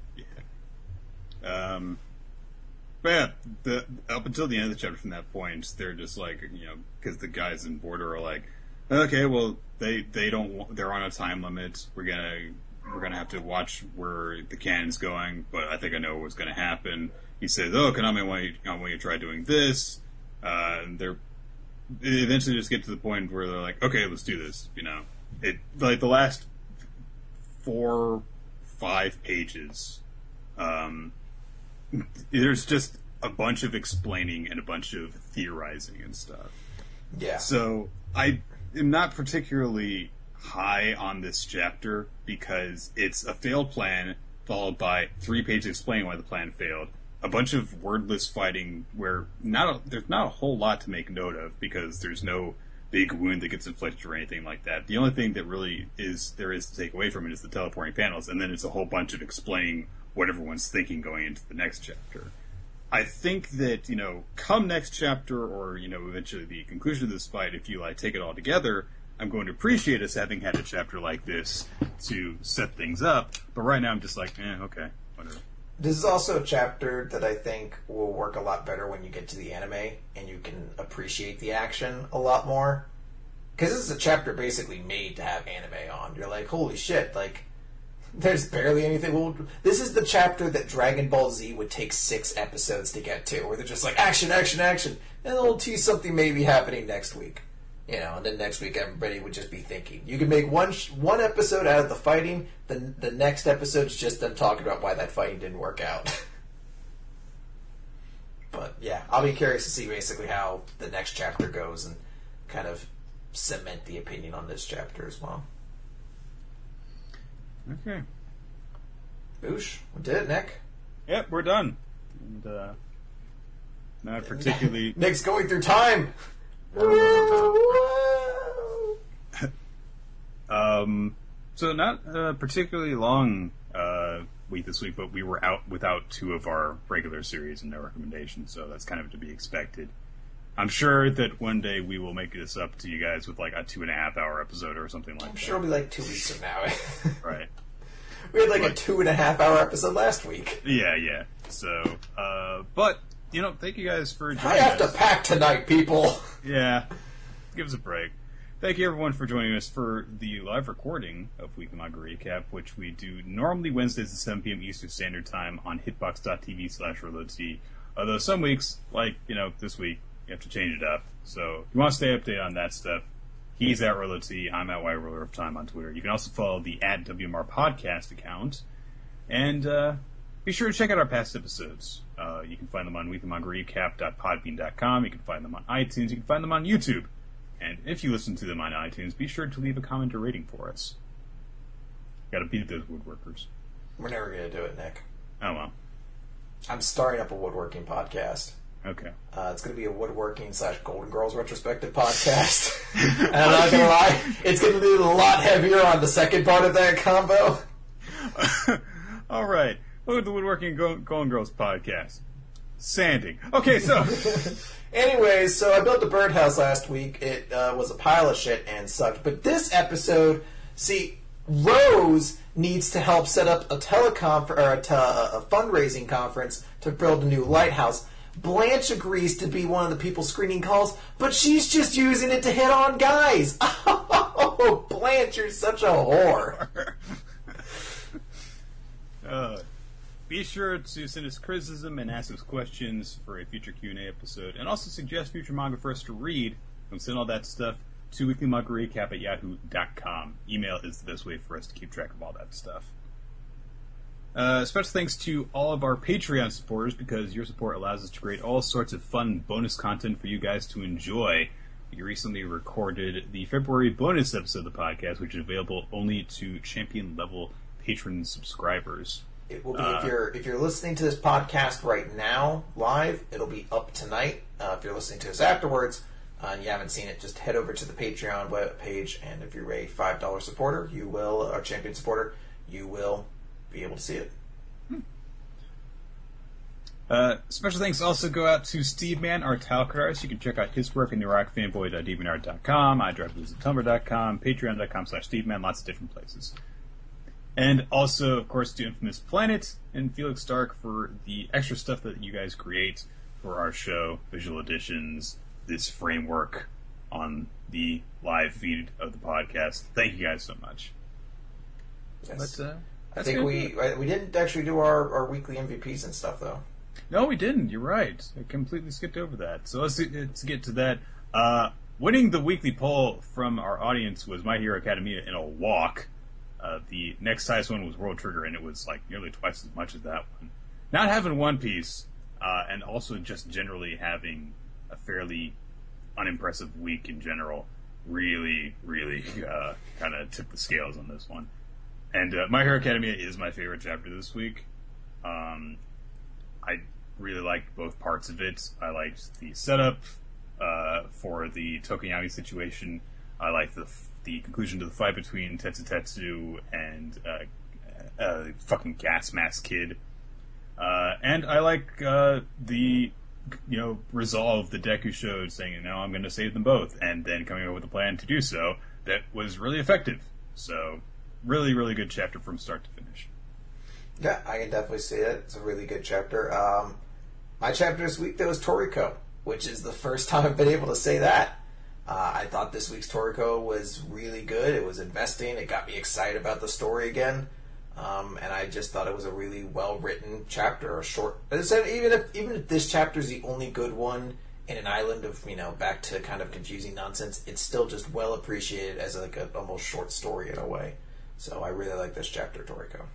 Um, but yeah, the, up until the end of the chapter from that point, they're just like, you know, because the guys in Border are like, okay, well, they, they don't, want, they're on a time limit. We're gonna, we're gonna have to watch where the cannon's going, but I think I know what's gonna happen. He says, oh, Konami, I want you, I want you to try doing this. Uh, and they're, they eventually just get to the point where they're like, okay, let's do this, you know. It, like, the last four, five pages, um, there's just a bunch of explaining and a bunch of theorizing and stuff. Yeah. So I am not particularly high on this chapter because it's a failed plan followed by three pages explaining why the plan failed. A bunch of wordless fighting where not a, there's not a whole lot to make note of because there's no big wound that gets inflicted or anything like that. The only thing that really is there is to take away from it is the teleporting panels, and then it's a whole bunch of explaining what everyone's thinking going into the next chapter. I think that, you know, come next chapter or, you know, eventually the conclusion of this fight, if you, like, take it all together, I'm going to appreciate us having had a chapter like this to set things up, but right now I'm just like, eh, okay, whatever. This is also a chapter that I think will work a lot better when you get to the anime and you can appreciate the action a lot more. Because this is a chapter basically made to have anime on. You're like, holy shit, like, there's barely anything. Well, this is the chapter that Dragon Ball Z would take six episodes to get to, where they're just like, action, action, action, and they'll tease something maybe happening next week. You know, and then next week everybody would just be thinking. You can make one sh- one episode out of the fighting, then the next episode's just them talking about why that fighting didn't work out. But yeah, I'll be curious to see basically how the next chapter goes and kind of cement the opinion on this chapter as well. Okay. Boosh, we did it, Nick. Yep, we're done. And, uh, not particularly... Nick's going through time! um, so not a particularly long uh, week this week, but we were out without two of our regular series and no recommendations, so that's kind of to be expected. I'm sure that one day we will make this up to you guys with like a two and a half hour episode or something like I'm that. I'm sure it'll be like two weeks from now. Right. We had like but, a two and a half hour episode last week. Yeah, yeah. So, uh, but, you know, thank you guys for joining us. I have us. to pack tonight, people. Yeah. Give us a break. Thank you, everyone, for joining us for the live recording of Weekly Manga Recap, which we do normally Wednesdays at seven p.m. Eastern Standard Time on hitbox.tv slash ReloadT. Although some weeks, like, you know, this week, you have to change it up. So if you want to stay updated on that stuff, he's at ReloadT. I'm at White Roller of Time on Twitter. You can also follow the at W M R Podcast account. And uh, be sure to check out our past episodes. Uh, you can find them on weekly manga recap dot podbean dot com. You can find them on iTunes. You can find them on YouTube. And if you listen to them on iTunes, be sure to leave a comment or rating for us. Gotta beat those woodworkers. We're never gonna do it, Nick. Oh, well. I'm starting up a woodworking podcast. Okay. Uh, it's going to be a woodworking slash Golden Girls retrospective podcast. And I'm not going to lie, it's going to be a lot heavier on the second part of that combo. All right. Welcome to the Woodworking Golden Girls podcast. Sanding. Okay, so... Anyways, so I built a birdhouse last week. It uh, was a pile of shit and sucked. But this episode, see, Rose needs to help set up a telecom or a, te- a fundraising conference to build a new lighthouse. Blanche agrees to be one of the people screening calls, but she's just using it to hit on guys. Oh, Blanche, you're such a whore. uh, be sure to send us criticism and ask us questions for a future Q and A episode, and also suggest future manga for us to read. And send all that stuff to weekly manga recap at yahoo dot com. Email is the best way for us to keep track of all that stuff. Uh, special thanks to all of our Patreon supporters, because your support allows us to create all sorts of fun bonus content for you guys to enjoy. We recently recorded the February bonus episode of the podcast, which is available only to champion level patron subscribers. It will be uh, if you're if you're listening to this podcast right now live, it'll be up tonight. Uh, if you're listening to us afterwards uh, and you haven't seen it, just head over to the Patreon web page, and if you're a five dollar supporter, you will, or champion supporter, you will be able to see it. Hmm. Uh, special thanks also go out to Steve Mann, our talc artist. You can check out his work at new rock fanboy dot deviantart dot com, i drive blues at tumblr dot com, patreon dot com slash Steve Mann, lots of different places. And also, of course, to Infamous Planet and Felix Stark for the extra stuff that you guys create for our show, visual editions, this framework on the live feed of the podcast. Thank you guys so much. Yes. But, uh, I think we we didn't actually do our, our weekly M V Ps and stuff, though. No, we didn't. You're right. I completely skipped over that. So let's, let's get to that. Uh, winning the weekly poll from our audience was My Hero Academia in a walk. Uh, the next highest one was World Trigger, and it was like nearly twice as much as that one. Not having One Piece, uh, and also just generally having a fairly unimpressive week in general, really, really uh, kind of tipped the scales on this one. And uh, My Hero Academia is my favorite chapter this week. Um, I really liked both parts of it. I liked the setup uh, for the Tokoyami situation. I liked the the conclusion to the fight between Tetsutetsu and uh, uh, fucking Gas Mask Kid. Uh, and I like uh, the, you know, resolve the Deku showed, saying, no, I'm going to save them both, and then coming up with a plan to do so that was really effective. So, really, really good chapter from start to finish. Yeah, I can definitely see it. It's a really good chapter. Um, my chapter this week, though, is Toriko, which is the first time I've been able to say that. Uh, I thought this week's Toriko was really good. It was investing. It got me excited about the story again. Um, and I just thought it was a really well-written chapter, a short... As I said, even if, even if this chapter is the only good one in an island of, you know, back to kind of confusing nonsense, it's still just well appreciated as like a almost short story in a way. So I really like this chapter, Toriko.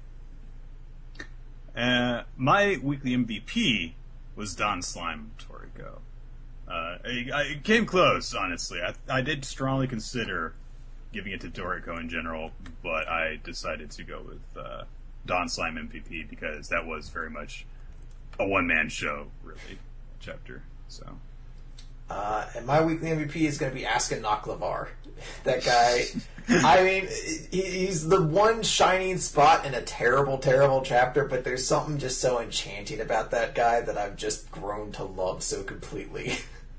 Uh, my weekly M V P was Don Slime Toriko. Uh, I, I came close, honestly. I, I did strongly consider giving it to Toriko in general, but I decided to go with uh, Don Slime M V P because that was very much a one-man show, really, chapter. So, uh, and my weekly M V P is going to be Asuka Naklavar. That guy, I mean, he, he's the one shining spot in a terrible, terrible chapter, but there's something just so enchanting about that guy that I've just grown to love so completely.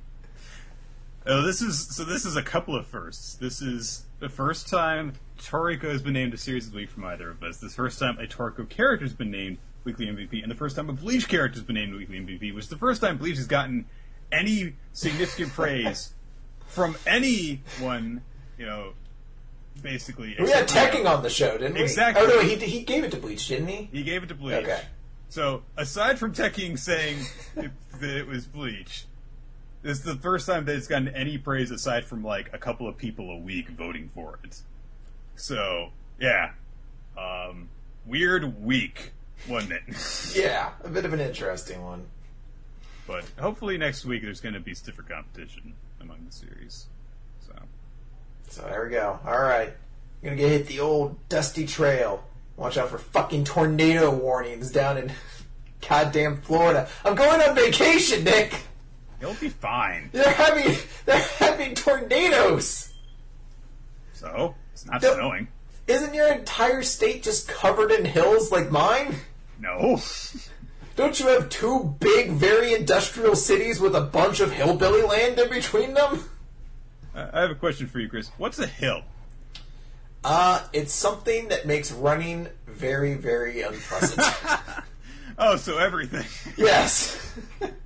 Oh, this is so. This is a couple of firsts. This is the first time Toriko has been named a Series of the Week from either of us. This first time a Toriko character has been named Weekly M V P, and the first time a Bleach character has been named Weekly M V P, which is the first time Bleach has gotten any significant praise from anyone. You know, basically. We had Tekking on the show, didn't we? Exactly. Oh no, he he gave it to Bleach, didn't he? He gave it to Bleach. Okay. So aside from Tekking saying it, that it was Bleach. This is the first time that it's gotten any praise aside from, like, a couple of people a week voting for it. So, yeah. Um, weird week, wasn't it? Yeah, a bit of an interesting one. But hopefully next week there's going to be stiffer competition among the series. So, so there we go. Alright. I'm going to get hit the old dusty trail. Watch out for fucking tornado warnings down in goddamn Florida. I'm going on vacation, Nick! It'll be fine. They're having they're having tornadoes. So it's not Don't, snowing. Isn't your entire state just covered in hills like mine? No. Don't you have two big, very industrial cities with a bunch of hillbilly land in between them? Uh, I have a question for you, Chris. What's a hill? Uh, it's something that makes running very, very unpleasant. Oh, so everything. Yes.